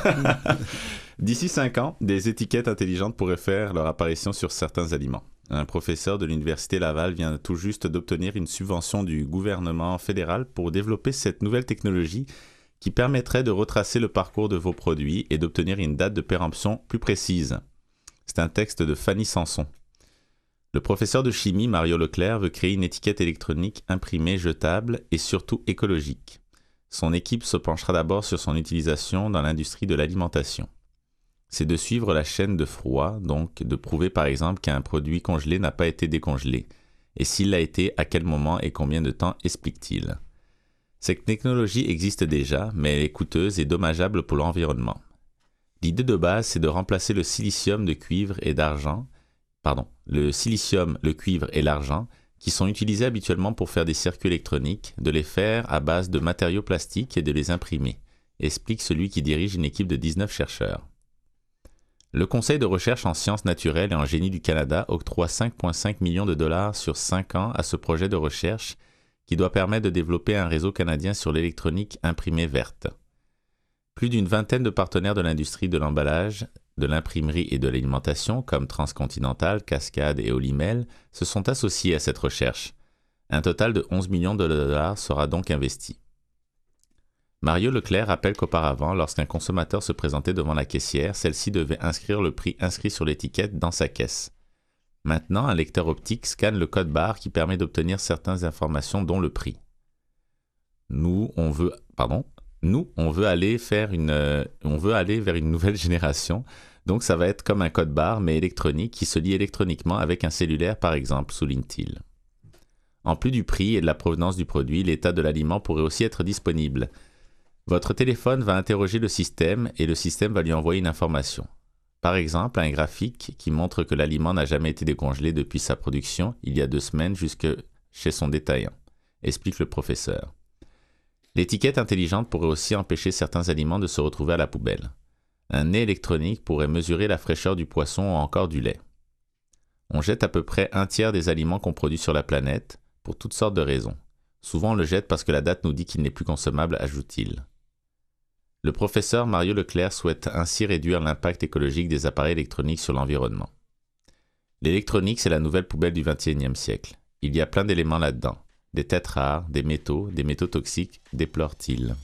d'ici cinq ans, des étiquettes intelligentes pourraient faire leur apparition sur certains aliments. Un professeur de l'Université Laval vient tout juste d'obtenir une subvention du gouvernement fédéral pour développer cette nouvelle technologie qui permettrait de retracer le parcours de vos produits et d'obtenir une date de péremption plus précise. C'est un texte de Fanny Sanson. Le professeur de chimie Mario Leclerc veut créer une étiquette électronique imprimée jetable et surtout écologique. Son équipe se penchera d'abord sur son utilisation dans l'industrie de l'alimentation. C'est de suivre la chaîne de froid, donc de prouver par exemple qu'un produit congelé n'a pas été décongelé. Et s'il l'a été, à quel moment et combien de temps, explique-t-il. Cette technologie existe déjà, mais elle est coûteuse et dommageable pour l'environnement. L'idée de base, c'est de remplacer le silicium de cuivre et d'argent, pardon, le silicium, le cuivre et l'argent, qui sont utilisés habituellement pour faire des circuits électroniques, de les faire à base de matériaux plastiques et de les imprimer, explique celui qui dirige une équipe de dix-neuf chercheurs. Le Conseil de recherche en sciences naturelles et en génie du Canada octroie cinq virgule cinq millions de dollars sur cinq ans à ce projet de recherche qui doit permettre de développer un réseau canadien sur l'électronique imprimée verte. Plus d'une vingtaine de partenaires de l'industrie de l'emballage, de l'imprimerie et de l'alimentation, comme Transcontinental, Cascade et Olimel, se sont associés à cette recherche. Un total de onze millions de dollars sera donc investi. Mario Leclerc rappelle qu'auparavant, lorsqu'un consommateur se présentait devant la caissière, celle-ci devait inscrire le prix inscrit sur l'étiquette dans sa caisse. Maintenant, un lecteur optique scanne le code barre qui permet d'obtenir certaines informations, dont le prix. Nous, on veut, pardon, nous, on veut aller faire une, euh, on veut aller vers une nouvelle génération. Donc, ça va être comme un code barre, mais électronique, qui se lie électroniquement avec un cellulaire, par exemple, souligne-t-il. En plus du prix et de la provenance du produit, l'état de l'aliment pourrait aussi être disponible. Votre téléphone va interroger le système et le système va lui envoyer une information. Par exemple, un graphique qui montre que l'aliment n'a jamais été décongelé depuis sa production, il y a deux semaines, jusque chez son détaillant, explique le professeur. L'étiquette intelligente pourrait aussi empêcher certains aliments de se retrouver à la poubelle. Un nez électronique pourrait mesurer la fraîcheur du poisson ou encore du lait. On jette à peu près un tiers des aliments qu'on produit sur la planète, pour toutes sortes de raisons. Souvent on le jette parce que la date nous dit qu'il n'est plus consommable, ajoute-t-il. Le professeur Mario Leclerc souhaite ainsi réduire l'impact écologique des appareils électroniques sur l'environnement. L'électronique, c'est la nouvelle poubelle du vingt et unième siècle. Il y a plein d'éléments là-dedans. Des têtes rares, des métaux, des métaux toxiques, déplore-t-il.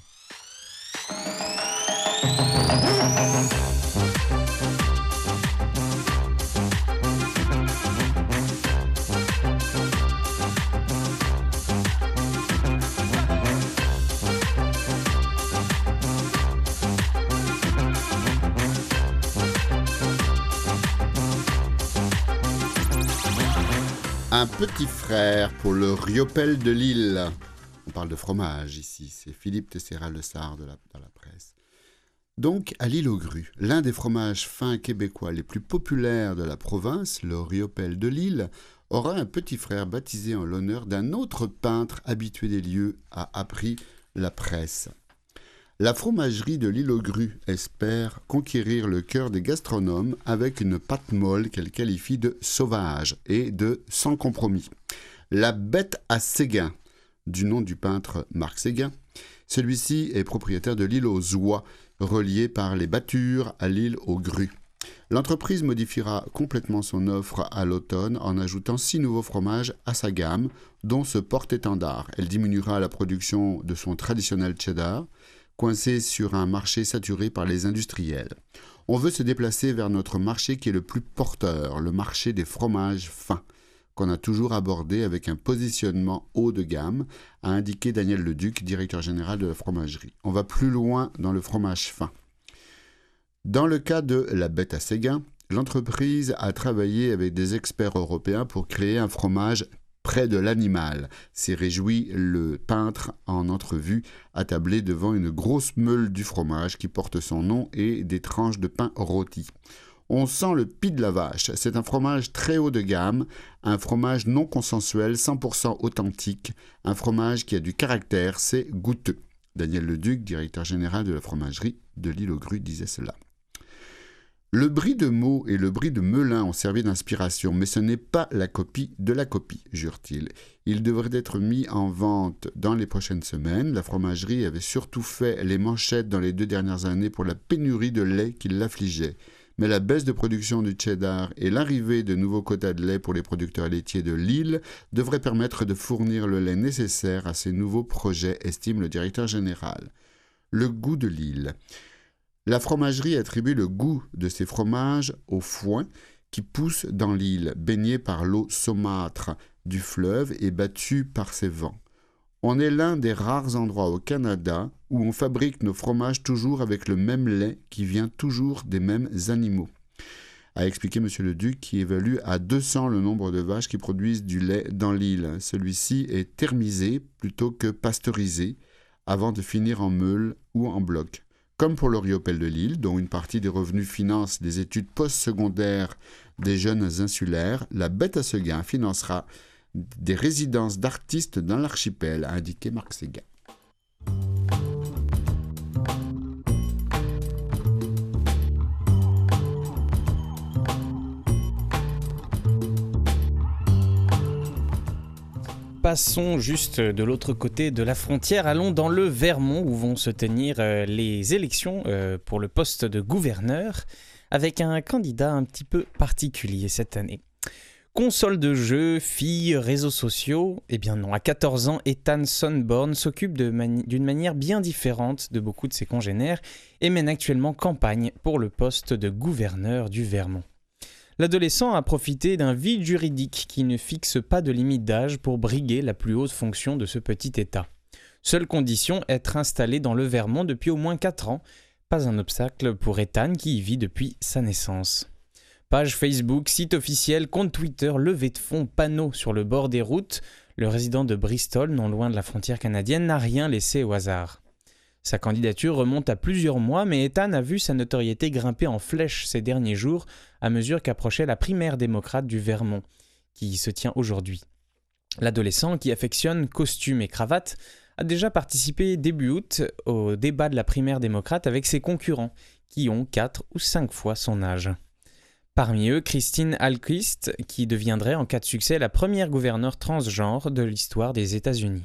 Un petit frère pour le Rioppel de Lille. On parle de fromage ici, c'est Philippe Tessera-Lessard de la, de la presse. Donc, à l'île aux Grues, l'un des fromages fins québécois les plus populaires de la province, le Rioppel de Lille, aura un petit frère baptisé en l'honneur d'un autre peintre habitué des lieux, a appris la presse. La fromagerie de l'île aux Grues espère conquérir le cœur des gastronomes avec une pâte molle qu'elle qualifie de sauvage et de sans compromis. La bête à Séguin, du nom du peintre Marc Séguin. Celui-ci est propriétaire de l'île aux Oies, reliée par les battures à l'île aux Grues. L'entreprise modifiera complètement son offre à l'automne en ajoutant six nouveaux fromages à sa gamme, dont ce porte-étendard. Elle diminuera la production de son traditionnel cheddar, coincé sur un marché saturé par les industriels. On veut se déplacer vers notre marché qui est le plus porteur, le marché des fromages fins, qu'on a toujours abordé avec un positionnement haut de gamme, a indiqué Daniel Leduc, directeur général de la fromagerie. On va plus loin dans le fromage fin. Dans le cas de la bête à Séguin, l'entreprise a travaillé avec des experts européens pour créer un fromage près de l'animal, s'est réjoui le peintre en entrevue, attablé devant une grosse meule du fromage qui porte son nom et des tranches de pain rôti. On sent le pis de la vache. C'est un fromage très haut de gamme, un fromage non consensuel, cent pour cent authentique, un fromage qui a du caractère, c'est goûteux. Daniel Leduc, directeur général de la fromagerie de l'île aux Grues, disait cela. Le brie de Meaux et le brie de Melun ont servi d'inspiration, mais ce n'est pas la copie de la copie, jure-t-il. Il devrait être mis en vente dans les prochaines semaines. La fromagerie avait surtout fait les manchettes dans les deux dernières années pour la pénurie de lait qui l'affligeait. Mais la baisse de production du cheddar et l'arrivée de nouveaux quotas de lait pour les producteurs laitiers de Lille devraient permettre de fournir le lait nécessaire à ces nouveaux projets, estime le directeur général. Le goût de Lille. La fromagerie attribue le goût de ces fromages au foin qui pousse dans l'île, baigné par l'eau saumâtre du fleuve et battu par ses vents. On est l'un des rares endroits au Canada où on fabrique nos fromages toujours avec le même lait qui vient toujours des mêmes animaux, a expliqué M. Leduc, qui évalue à deux cents le nombre de vaches qui produisent du lait dans l'île. Celui-ci est thermisé plutôt que pasteurisé avant de finir en meule ou en bloc. Comme pour l'Oriopel de Lille, dont une partie des revenus finance des études postsecondaires des jeunes insulaires, la Bête à Seguin financera des résidences d'artistes dans l'archipel, a indiqué Marc Séguin. Passons juste de l'autre côté de la frontière, allons dans le Vermont où vont se tenir euh, les élections euh, pour le poste de gouverneur, avec un candidat un petit peu particulier cette année. Console de jeux, filles, réseaux sociaux, eh bien non, à quatorze ans, Ethan Sonborn s'occupe de mani- d'une manière bien différente de beaucoup de ses congénères et mène actuellement campagne pour le poste de gouverneur du Vermont. L'adolescent a profité d'un vide juridique qui ne fixe pas de limite d'âge pour briguer la plus haute fonction de ce petit État. Seule condition, être installé dans le Vermont depuis au moins quatre ans, pas un obstacle pour Ethan qui y vit depuis sa naissance. Page Facebook, site officiel, compte Twitter, levée de fonds, panneaux sur le bord des routes, le résident de Bristol, non loin de la frontière canadienne, n'a rien laissé au hasard. Sa candidature remonte à plusieurs mois, mais Ethan a vu sa notoriété grimper en flèche ces derniers jours à mesure qu'approchait la primaire démocrate du Vermont, qui se tient aujourd'hui. L'adolescent, qui affectionne costume et cravate, a déjà participé début août au débat de la primaire démocrate avec ses concurrents, qui ont quatre ou cinq fois son âge. Parmi eux, Christine Ahlqvist, qui deviendrait en cas de succès la première gouverneure transgenre de l'histoire des États-Unis.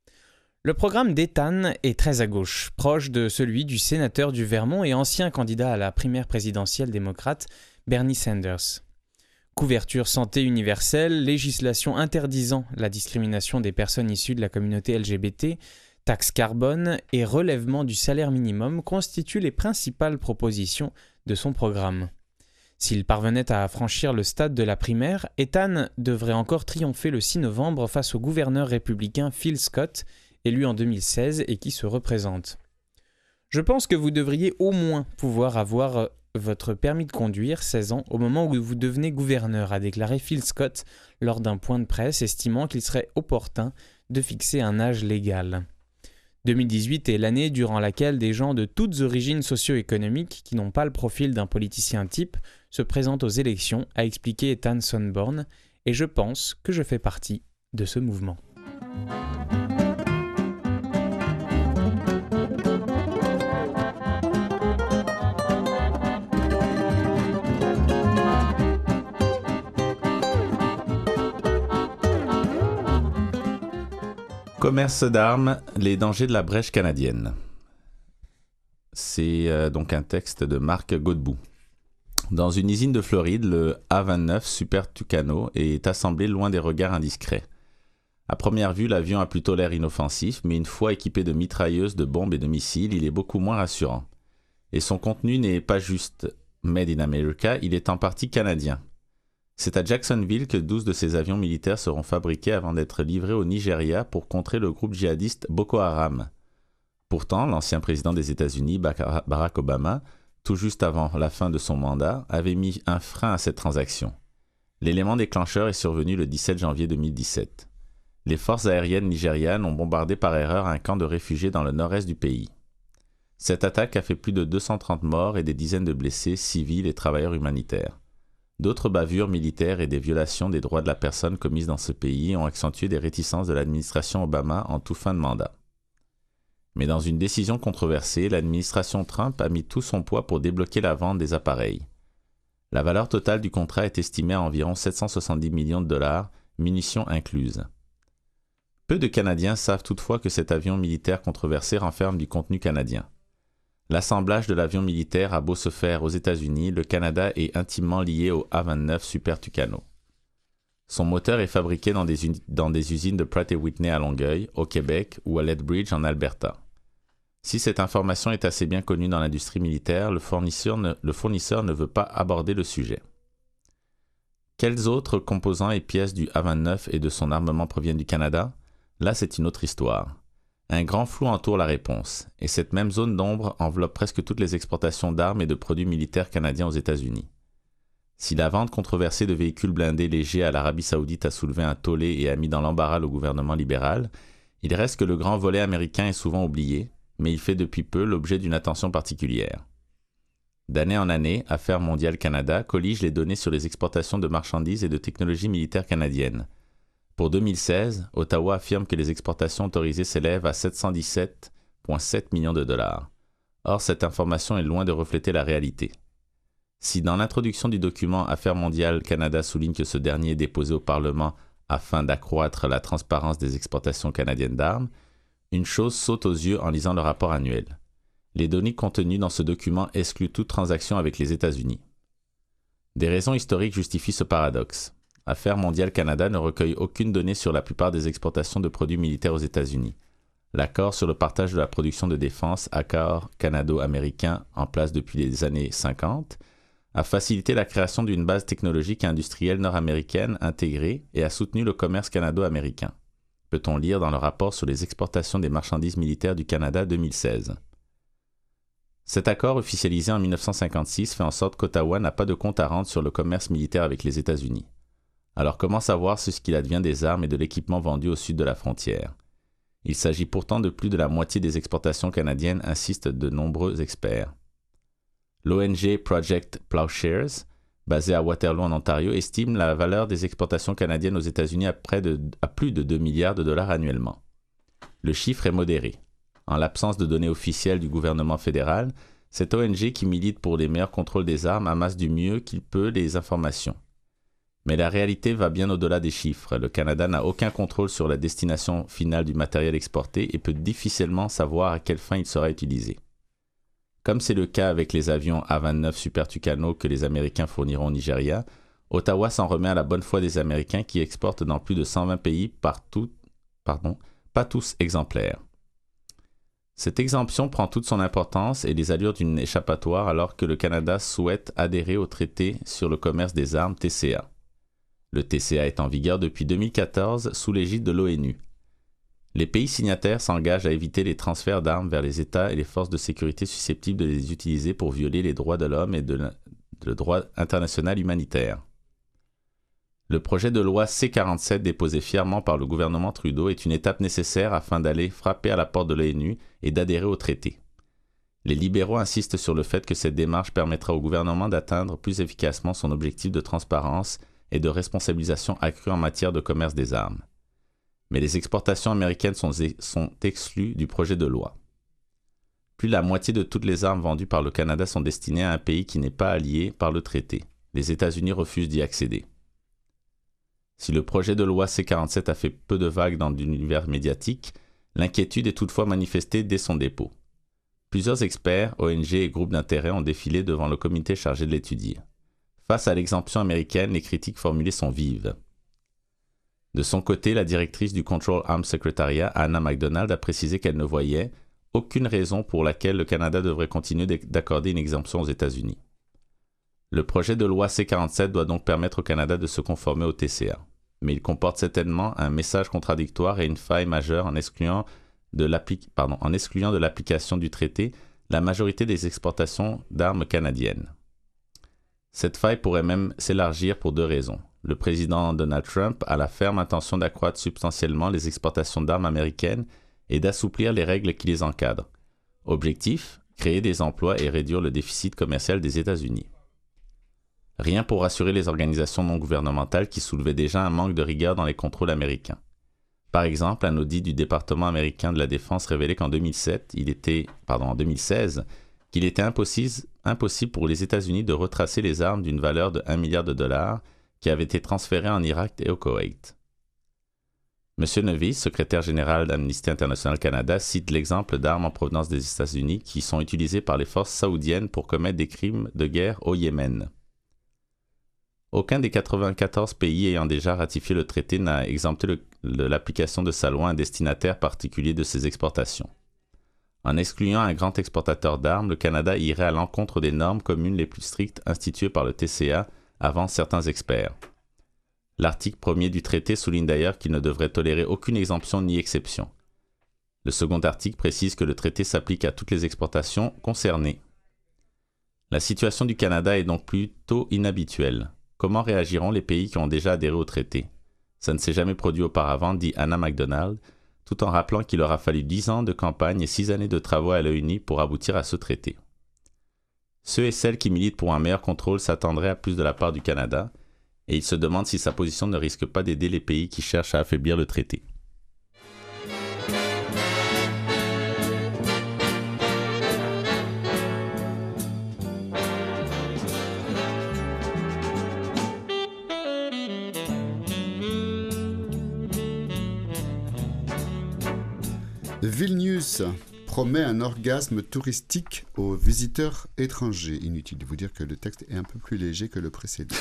Le programme d'Ethan est très à gauche, proche de celui du sénateur du Vermont et ancien candidat à la primaire présidentielle démocrate, Bernie Sanders. Couverture santé universelle, législation interdisant la discrimination des personnes issues de la communauté L G B T, taxe carbone et relèvement du salaire minimum constituent les principales propositions de son programme. S'il parvenait à franchir le stade de la primaire, Ethan devrait encore triompher le six novembre face au gouverneur républicain Phil Scott, élu en deux mille seize et qui se représente. Je pense que vous devriez au moins pouvoir avoir votre permis de conduire, seize ans, au moment où vous devenez gouverneur, a déclaré Phil Scott lors d'un point de presse, estimant qu'il serait opportun de fixer un âge légal. deux mille dix-huit est l'année durant laquelle des gens de toutes origines socio-économiques qui n'ont pas le profil d'un politicien type se présentent aux élections, a expliqué Ethan Sonborn, et je pense que je fais partie de ce mouvement. Commerce d'armes, les dangers de la brèche canadienne. C'est euh, donc un texte de Marc Godbout. Dans une usine de Floride, le A vingt-neuf Super Tucano est assemblé loin des regards indiscrets. À première vue, l'avion a plutôt l'air inoffensif, mais une fois équipé de mitrailleuses, de bombes et de missiles, il est beaucoup moins rassurant. Et son contenu n'est pas juste « Made in America », il est en partie canadien. C'est à Jacksonville que douze de ces avions militaires seront fabriqués avant d'être livrés au Nigeria pour contrer le groupe djihadiste Boko Haram. Pourtant, l'ancien président des États-Unis, Barack Obama, tout juste avant la fin de son mandat, avait mis un frein à cette transaction. L'élément déclencheur est survenu le dix-sept janvier deux mille dix-sept. Les forces aériennes nigérianes ont bombardé par erreur un camp de réfugiés dans le nord-est du pays. Cette attaque a fait plus de deux cent trente morts et des dizaines de blessés civils et travailleurs humanitaires. D'autres bavures militaires et des violations des droits de la personne commises dans ce pays ont accentué des réticences de l'administration Obama en toute fin de mandat. Mais dans une décision controversée, l'administration Trump a mis tout son poids pour débloquer la vente des appareils. La valeur totale du contrat est estimée à environ sept cent soixante-dix millions de dollars, munitions incluses. Peu de Canadiens savent toutefois que cet avion militaire controversé renferme du contenu canadien. L'assemblage de l'avion militaire a beau se faire aux États-Unis, le Canada est intimement lié au A vingt-neuf Super Tucano. Son moteur est fabriqué dans des, uni- dans des usines de Pratt et Whitney à Longueuil, au Québec ou à Lethbridge en Alberta. Si cette information est assez bien connue dans l'industrie militaire, le fournisseur ne, le fournisseur ne veut pas aborder le sujet. Quels autres composants et pièces du A vingt-neuf et de son armement proviennent du Canada? Là, c'est une autre histoire. Un grand flou entoure la réponse, et cette même zone d'ombre enveloppe presque toutes les exportations d'armes et de produits militaires canadiens aux États-Unis. Si la vente controversée de véhicules blindés légers à l'Arabie Saoudite a soulevé un tollé et a mis dans l'embarras le gouvernement libéral, il reste que le grand volet américain est souvent oublié, mais il fait depuis peu l'objet d'une attention particulière. D'année en année, Affaires mondiales Canada collige les données sur les exportations de marchandises et de technologies militaires canadiennes. Pour deux mille seize, Ottawa affirme que les exportations autorisées s'élèvent à sept cent dix-sept virgule sept millions de dollars. Or, cette information est loin de refléter la réalité. Si dans l'introduction du document Affaires mondiales Canada souligne que ce dernier est déposé au Parlement afin d'accroître la transparence des exportations canadiennes d'armes, une chose saute aux yeux en lisant le rapport annuel. Les données contenues dans ce document excluent toute transaction avec les États-Unis. Des raisons historiques justifient ce paradoxe. Affaires mondiales Canada ne recueille aucune donnée sur la plupart des exportations de produits militaires aux États-Unis. L'accord sur le partage de la production de défense, accord canado-américain en place depuis les années cinquante, a facilité la création d'une base technologique et industrielle nord-américaine intégrée et a soutenu le commerce canado-américain. Peut-on lire dans le rapport sur les exportations des marchandises militaires du Canada deux mille seize. Cet accord officialisé en mille neuf cent cinquante-six fait en sorte qu'Ottawa n'a pas de compte à rendre sur le commerce militaire avec les États-Unis. Alors comment savoir ce qu'il advient des armes et de l'équipement vendus au sud de la frontière? Il s'agit pourtant de plus de la moitié des exportations canadiennes, insistent de nombreux experts. L'O N G Project Plowshares, basée à Waterloo en Ontario, estime la valeur des exportations canadiennes aux États-Unis à, près de, à plus de deux milliards de dollars annuellement. Le chiffre est modéré. En l'absence de données officielles du gouvernement fédéral, cette O N G qui milite pour les meilleurs contrôles des armes amasse du mieux qu'il peut les informations. Mais la réalité va bien au-delà des chiffres. Le Canada n'a aucun contrôle sur la destination finale du matériel exporté et peut difficilement savoir à quelle fin il sera utilisé. Comme c'est le cas avec les avions A vingt-neuf Super Tucano que les Américains fourniront au Nigeria, Ottawa s'en remet à la bonne foi des Américains qui exportent dans plus de cent vingt pays partout, pardon, pas tous exemplaires. Cette exemption prend toute son importance et les allures d'une échappatoire alors que le Canada souhaite adhérer au traité sur le commerce des armes T C A. Le T C A est en vigueur depuis deux mille quatorze sous l'égide de l'ONU. Les pays signataires s'engagent à éviter les transferts d'armes vers les États et les forces de sécurité susceptibles de les utiliser pour violer les droits de l'homme et de la, le droit international humanitaire. Le projet de loi C quarante-sept déposé fièrement par le gouvernement Trudeau est une étape nécessaire afin d'aller frapper à la porte de l'ONU et d'adhérer au traité. Les libéraux insistent sur le fait que cette démarche permettra au gouvernement d'atteindre plus efficacement son objectif de transparence et de responsabilisation accrue en matière de commerce des armes. Mais les exportations américaines sont, sont exclues du projet de loi. Plus de la moitié de toutes les armes vendues par le Canada sont destinées à un pays qui n'est pas allié par le traité. Les États-Unis refusent d'y accéder. Si le projet de loi C quarante-sept a fait peu de vagues dans l'univers médiatique, l'inquiétude est toutefois manifestée dès son dépôt. Plusieurs experts, O N G et groupes d'intérêt ont défilé devant le comité chargé de l'étudier. Face à l'exemption américaine, les critiques formulées sont vives. De son côté, la directrice du Control Arms Secretariat, Anna MacDonald, a précisé qu'elle ne voyait aucune raison pour laquelle le Canada devrait continuer d'accorder une exemption aux États-Unis. Le projet de loi C quarante-sept doit donc permettre au Canada de se conformer au T C A, mais il comporte certainement un message contradictoire et une faille majeure en excluant de l'appli- pardon, en excluant de l'application du traité la majorité des exportations d'armes canadiennes. Cette faille pourrait même s'élargir pour deux raisons. Le président Donald Trump a la ferme intention d'accroître substantiellement les exportations d'armes américaines et d'assouplir les règles qui les encadrent. Objectif, créer des emplois et réduire le déficit commercial des États-Unis. Rien pour rassurer les organisations non gouvernementales qui soulevaient déjà un manque de rigueur dans les contrôles américains. Par exemple, un audit du département américain de la Défense révélait qu'en deux mille sept, il était, pardon, en deux mille seize, qu'il était impossible, impossible pour les États-Unis de retracer les armes d'une valeur de un milliard de dollars qui avaient été transférées en Irak et au Koweït. M. Nevis, secrétaire général d'Amnesty International Canada, cite l'exemple d'armes en provenance des États-Unis qui sont utilisées par les forces saoudiennes pour commettre des crimes de guerre au Yémen. Aucun des quatre-vingt-quatorze pays ayant déjà ratifié le traité n'a exempté le, le, l'application de sa loi à un destinataire particulier de ses exportations. En excluant un grand exportateur d'armes, le Canada irait à l'encontre des normes communes les plus strictes instituées par le T C A, avancent certains experts. L'article premier du traité souligne d'ailleurs qu'il ne devrait tolérer aucune exemption ni exception. Le second article précise que le traité s'applique à toutes les exportations concernées. La situation du Canada est donc plutôt inhabituelle. Comment réagiront les pays qui ont déjà adhéré au traité? Ça ne s'est jamais produit auparavant, dit Anna MacDonald, tout en rappelant qu'il aura fallu dix ans de campagne et six années de travaux à l'O N U pour aboutir à ce traité. Ceux et celles qui militent pour un meilleur contrôle s'attendraient à plus de la part du Canada, et ils se demandent si sa position ne risque pas d'aider les pays qui cherchent à affaiblir le traité. Vilnius promet un orgasme touristique aux visiteurs étrangers. Inutile de vous dire que le texte est un peu plus léger que le précédent.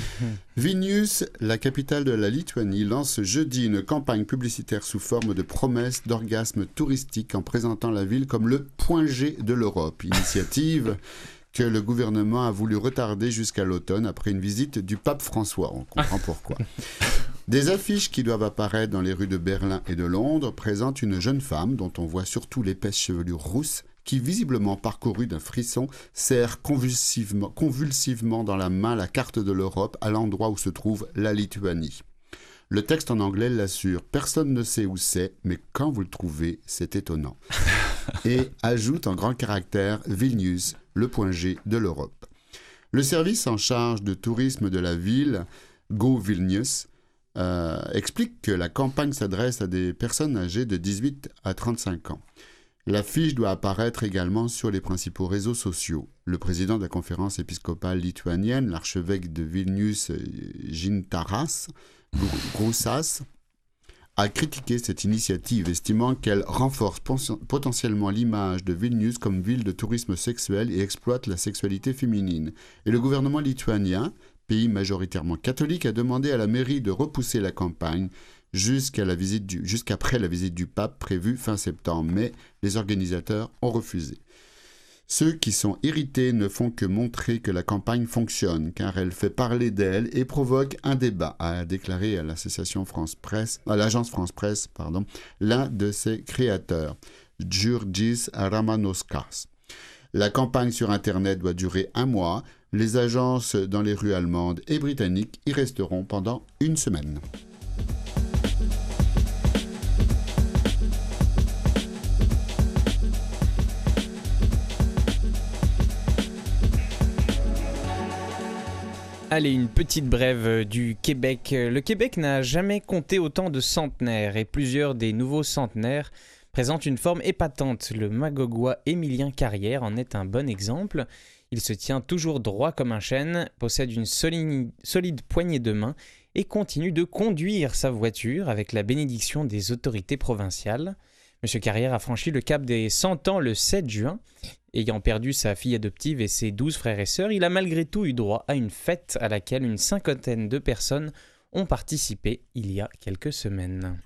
Vilnius, la capitale de la Lituanie, lance jeudi une campagne publicitaire sous forme de promesse d'orgasme touristique en présentant la ville comme le point G de l'Europe. Initiative que le gouvernement a voulu retarder jusqu'à l'automne après une visite du pape François. On comprend pourquoi. Des affiches qui doivent apparaître dans les rues de Berlin et de Londres présentent une jeune femme dont on voit surtout l'épaisse chevelure rousse qui, visiblement parcourue d'un frisson, serre convulsivement, convulsivement dans la main la carte de l'Europe à l'endroit où se trouve la Lituanie. Le texte en anglais l'assure. Personne ne sait où c'est, mais quand vous le trouvez, c'est étonnant. Et ajoute en grand caractère Vilnius, le point G de l'Europe. Le service en charge de tourisme de la ville, Go Vilnius, Euh, explique que la campagne s'adresse à des personnes âgées de dix-huit à trente-cinq ans. L'affiche doit apparaître également sur les principaux réseaux sociaux. Le président de la conférence épiscopale lituanienne, l'archevêque de Vilnius, Gintaras Grūsas, a critiqué cette initiative, estimant qu'elle renforce potentiellement l'image de Vilnius comme ville de tourisme sexuel et exploite la sexualité féminine. Et le gouvernement lituanien, pays majoritairement catholique, a demandé à la mairie de repousser la campagne jusqu'à la visite du, jusqu'après la visite du pape prévue fin septembre, mais les organisateurs ont refusé. Ceux qui sont irrités ne font que montrer que la campagne fonctionne, car elle fait parler d'elle et provoque un débat, a déclaré à l'association France Presse, à l'agence France Presse, pardon, l'un de ses créateurs, Jurgis Ramanauskas. La campagne sur Internet doit durer un mois. Les agences dans les rues allemandes et britanniques y resteront pendant une semaine. Allez, une petite brève du Québec. Le Québec n'a jamais compté autant de centenaires et plusieurs des nouveaux centenaires présentent une forme épatante. Le Magogua Émilien Carrière en est un bon exemple. Il se tient toujours droit comme un chêne, possède une solide, solide poignée de main et continue de conduire sa voiture avec la bénédiction des autorités provinciales. Monsieur Carrière a franchi le cap des cent ans le sept juin. Ayant perdu sa fille adoptive et ses douze frères et sœurs, il a malgré tout eu droit à une fête à laquelle une cinquantaine de personnes ont participé il y a quelques semaines.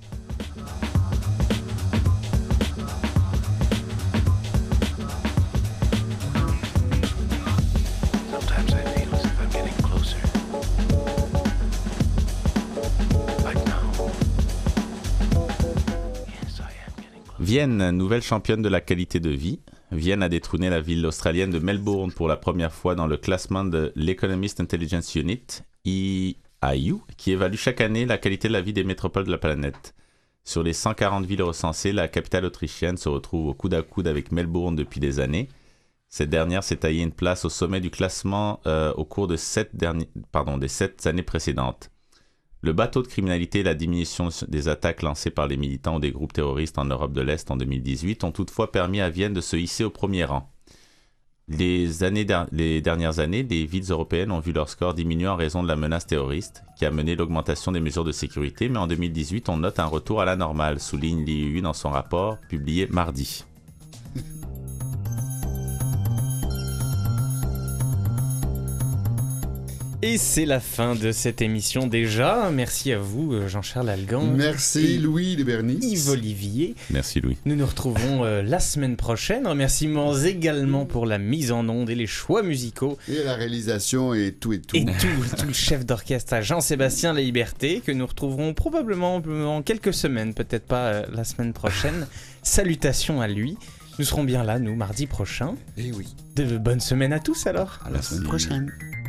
Vienne, nouvelle championne de la qualité de vie. Vienne a détrôné la ville australienne de Melbourne pour la première fois dans le classement de l'Economist Intelligence Unit, E I U, qui évalue chaque année la qualité de la vie des métropoles de la planète. Sur les cent quarante villes recensées, la capitale autrichienne se retrouve au coude à coude avec Melbourne depuis des années. Cette dernière s'est taillée une place au sommet du classement euh, au cours de sept derniers, pardon, des sept années précédentes. Le bateau de criminalité et la diminution des attaques lancées par les militants ou des groupes terroristes en Europe de l'Est en deux mille dix-huit ont toutefois permis à Vienne de se hisser au premier rang. Les, années der- les dernières années, les villes européennes ont vu leur score diminuer en raison de la menace terroriste, qui a mené l'augmentation des mesures de sécurité, mais en deux mille dix-huit, on note un retour à la normale, souligne l'I U dans son rapport publié mardi. Et c'est la fin de cette émission déjà. Merci à vous, Jean-Charles Algan. Merci Louis de Bernis. Yves Olivier. Merci Louis. Nous nous retrouvons euh, la semaine prochaine. Remerciements également pour la mise en onde et les choix musicaux. Et la réalisation et tout et tout. Et tout, tout le chef d'orchestre à Jean-Sébastien La Liberté, que nous retrouverons probablement en quelques semaines, peut-être pas euh, la semaine prochaine. Salutations à lui. Nous serons bien là, nous, mardi prochain. Et oui. De bonnes semaines à tous alors. À la semaine prochaine.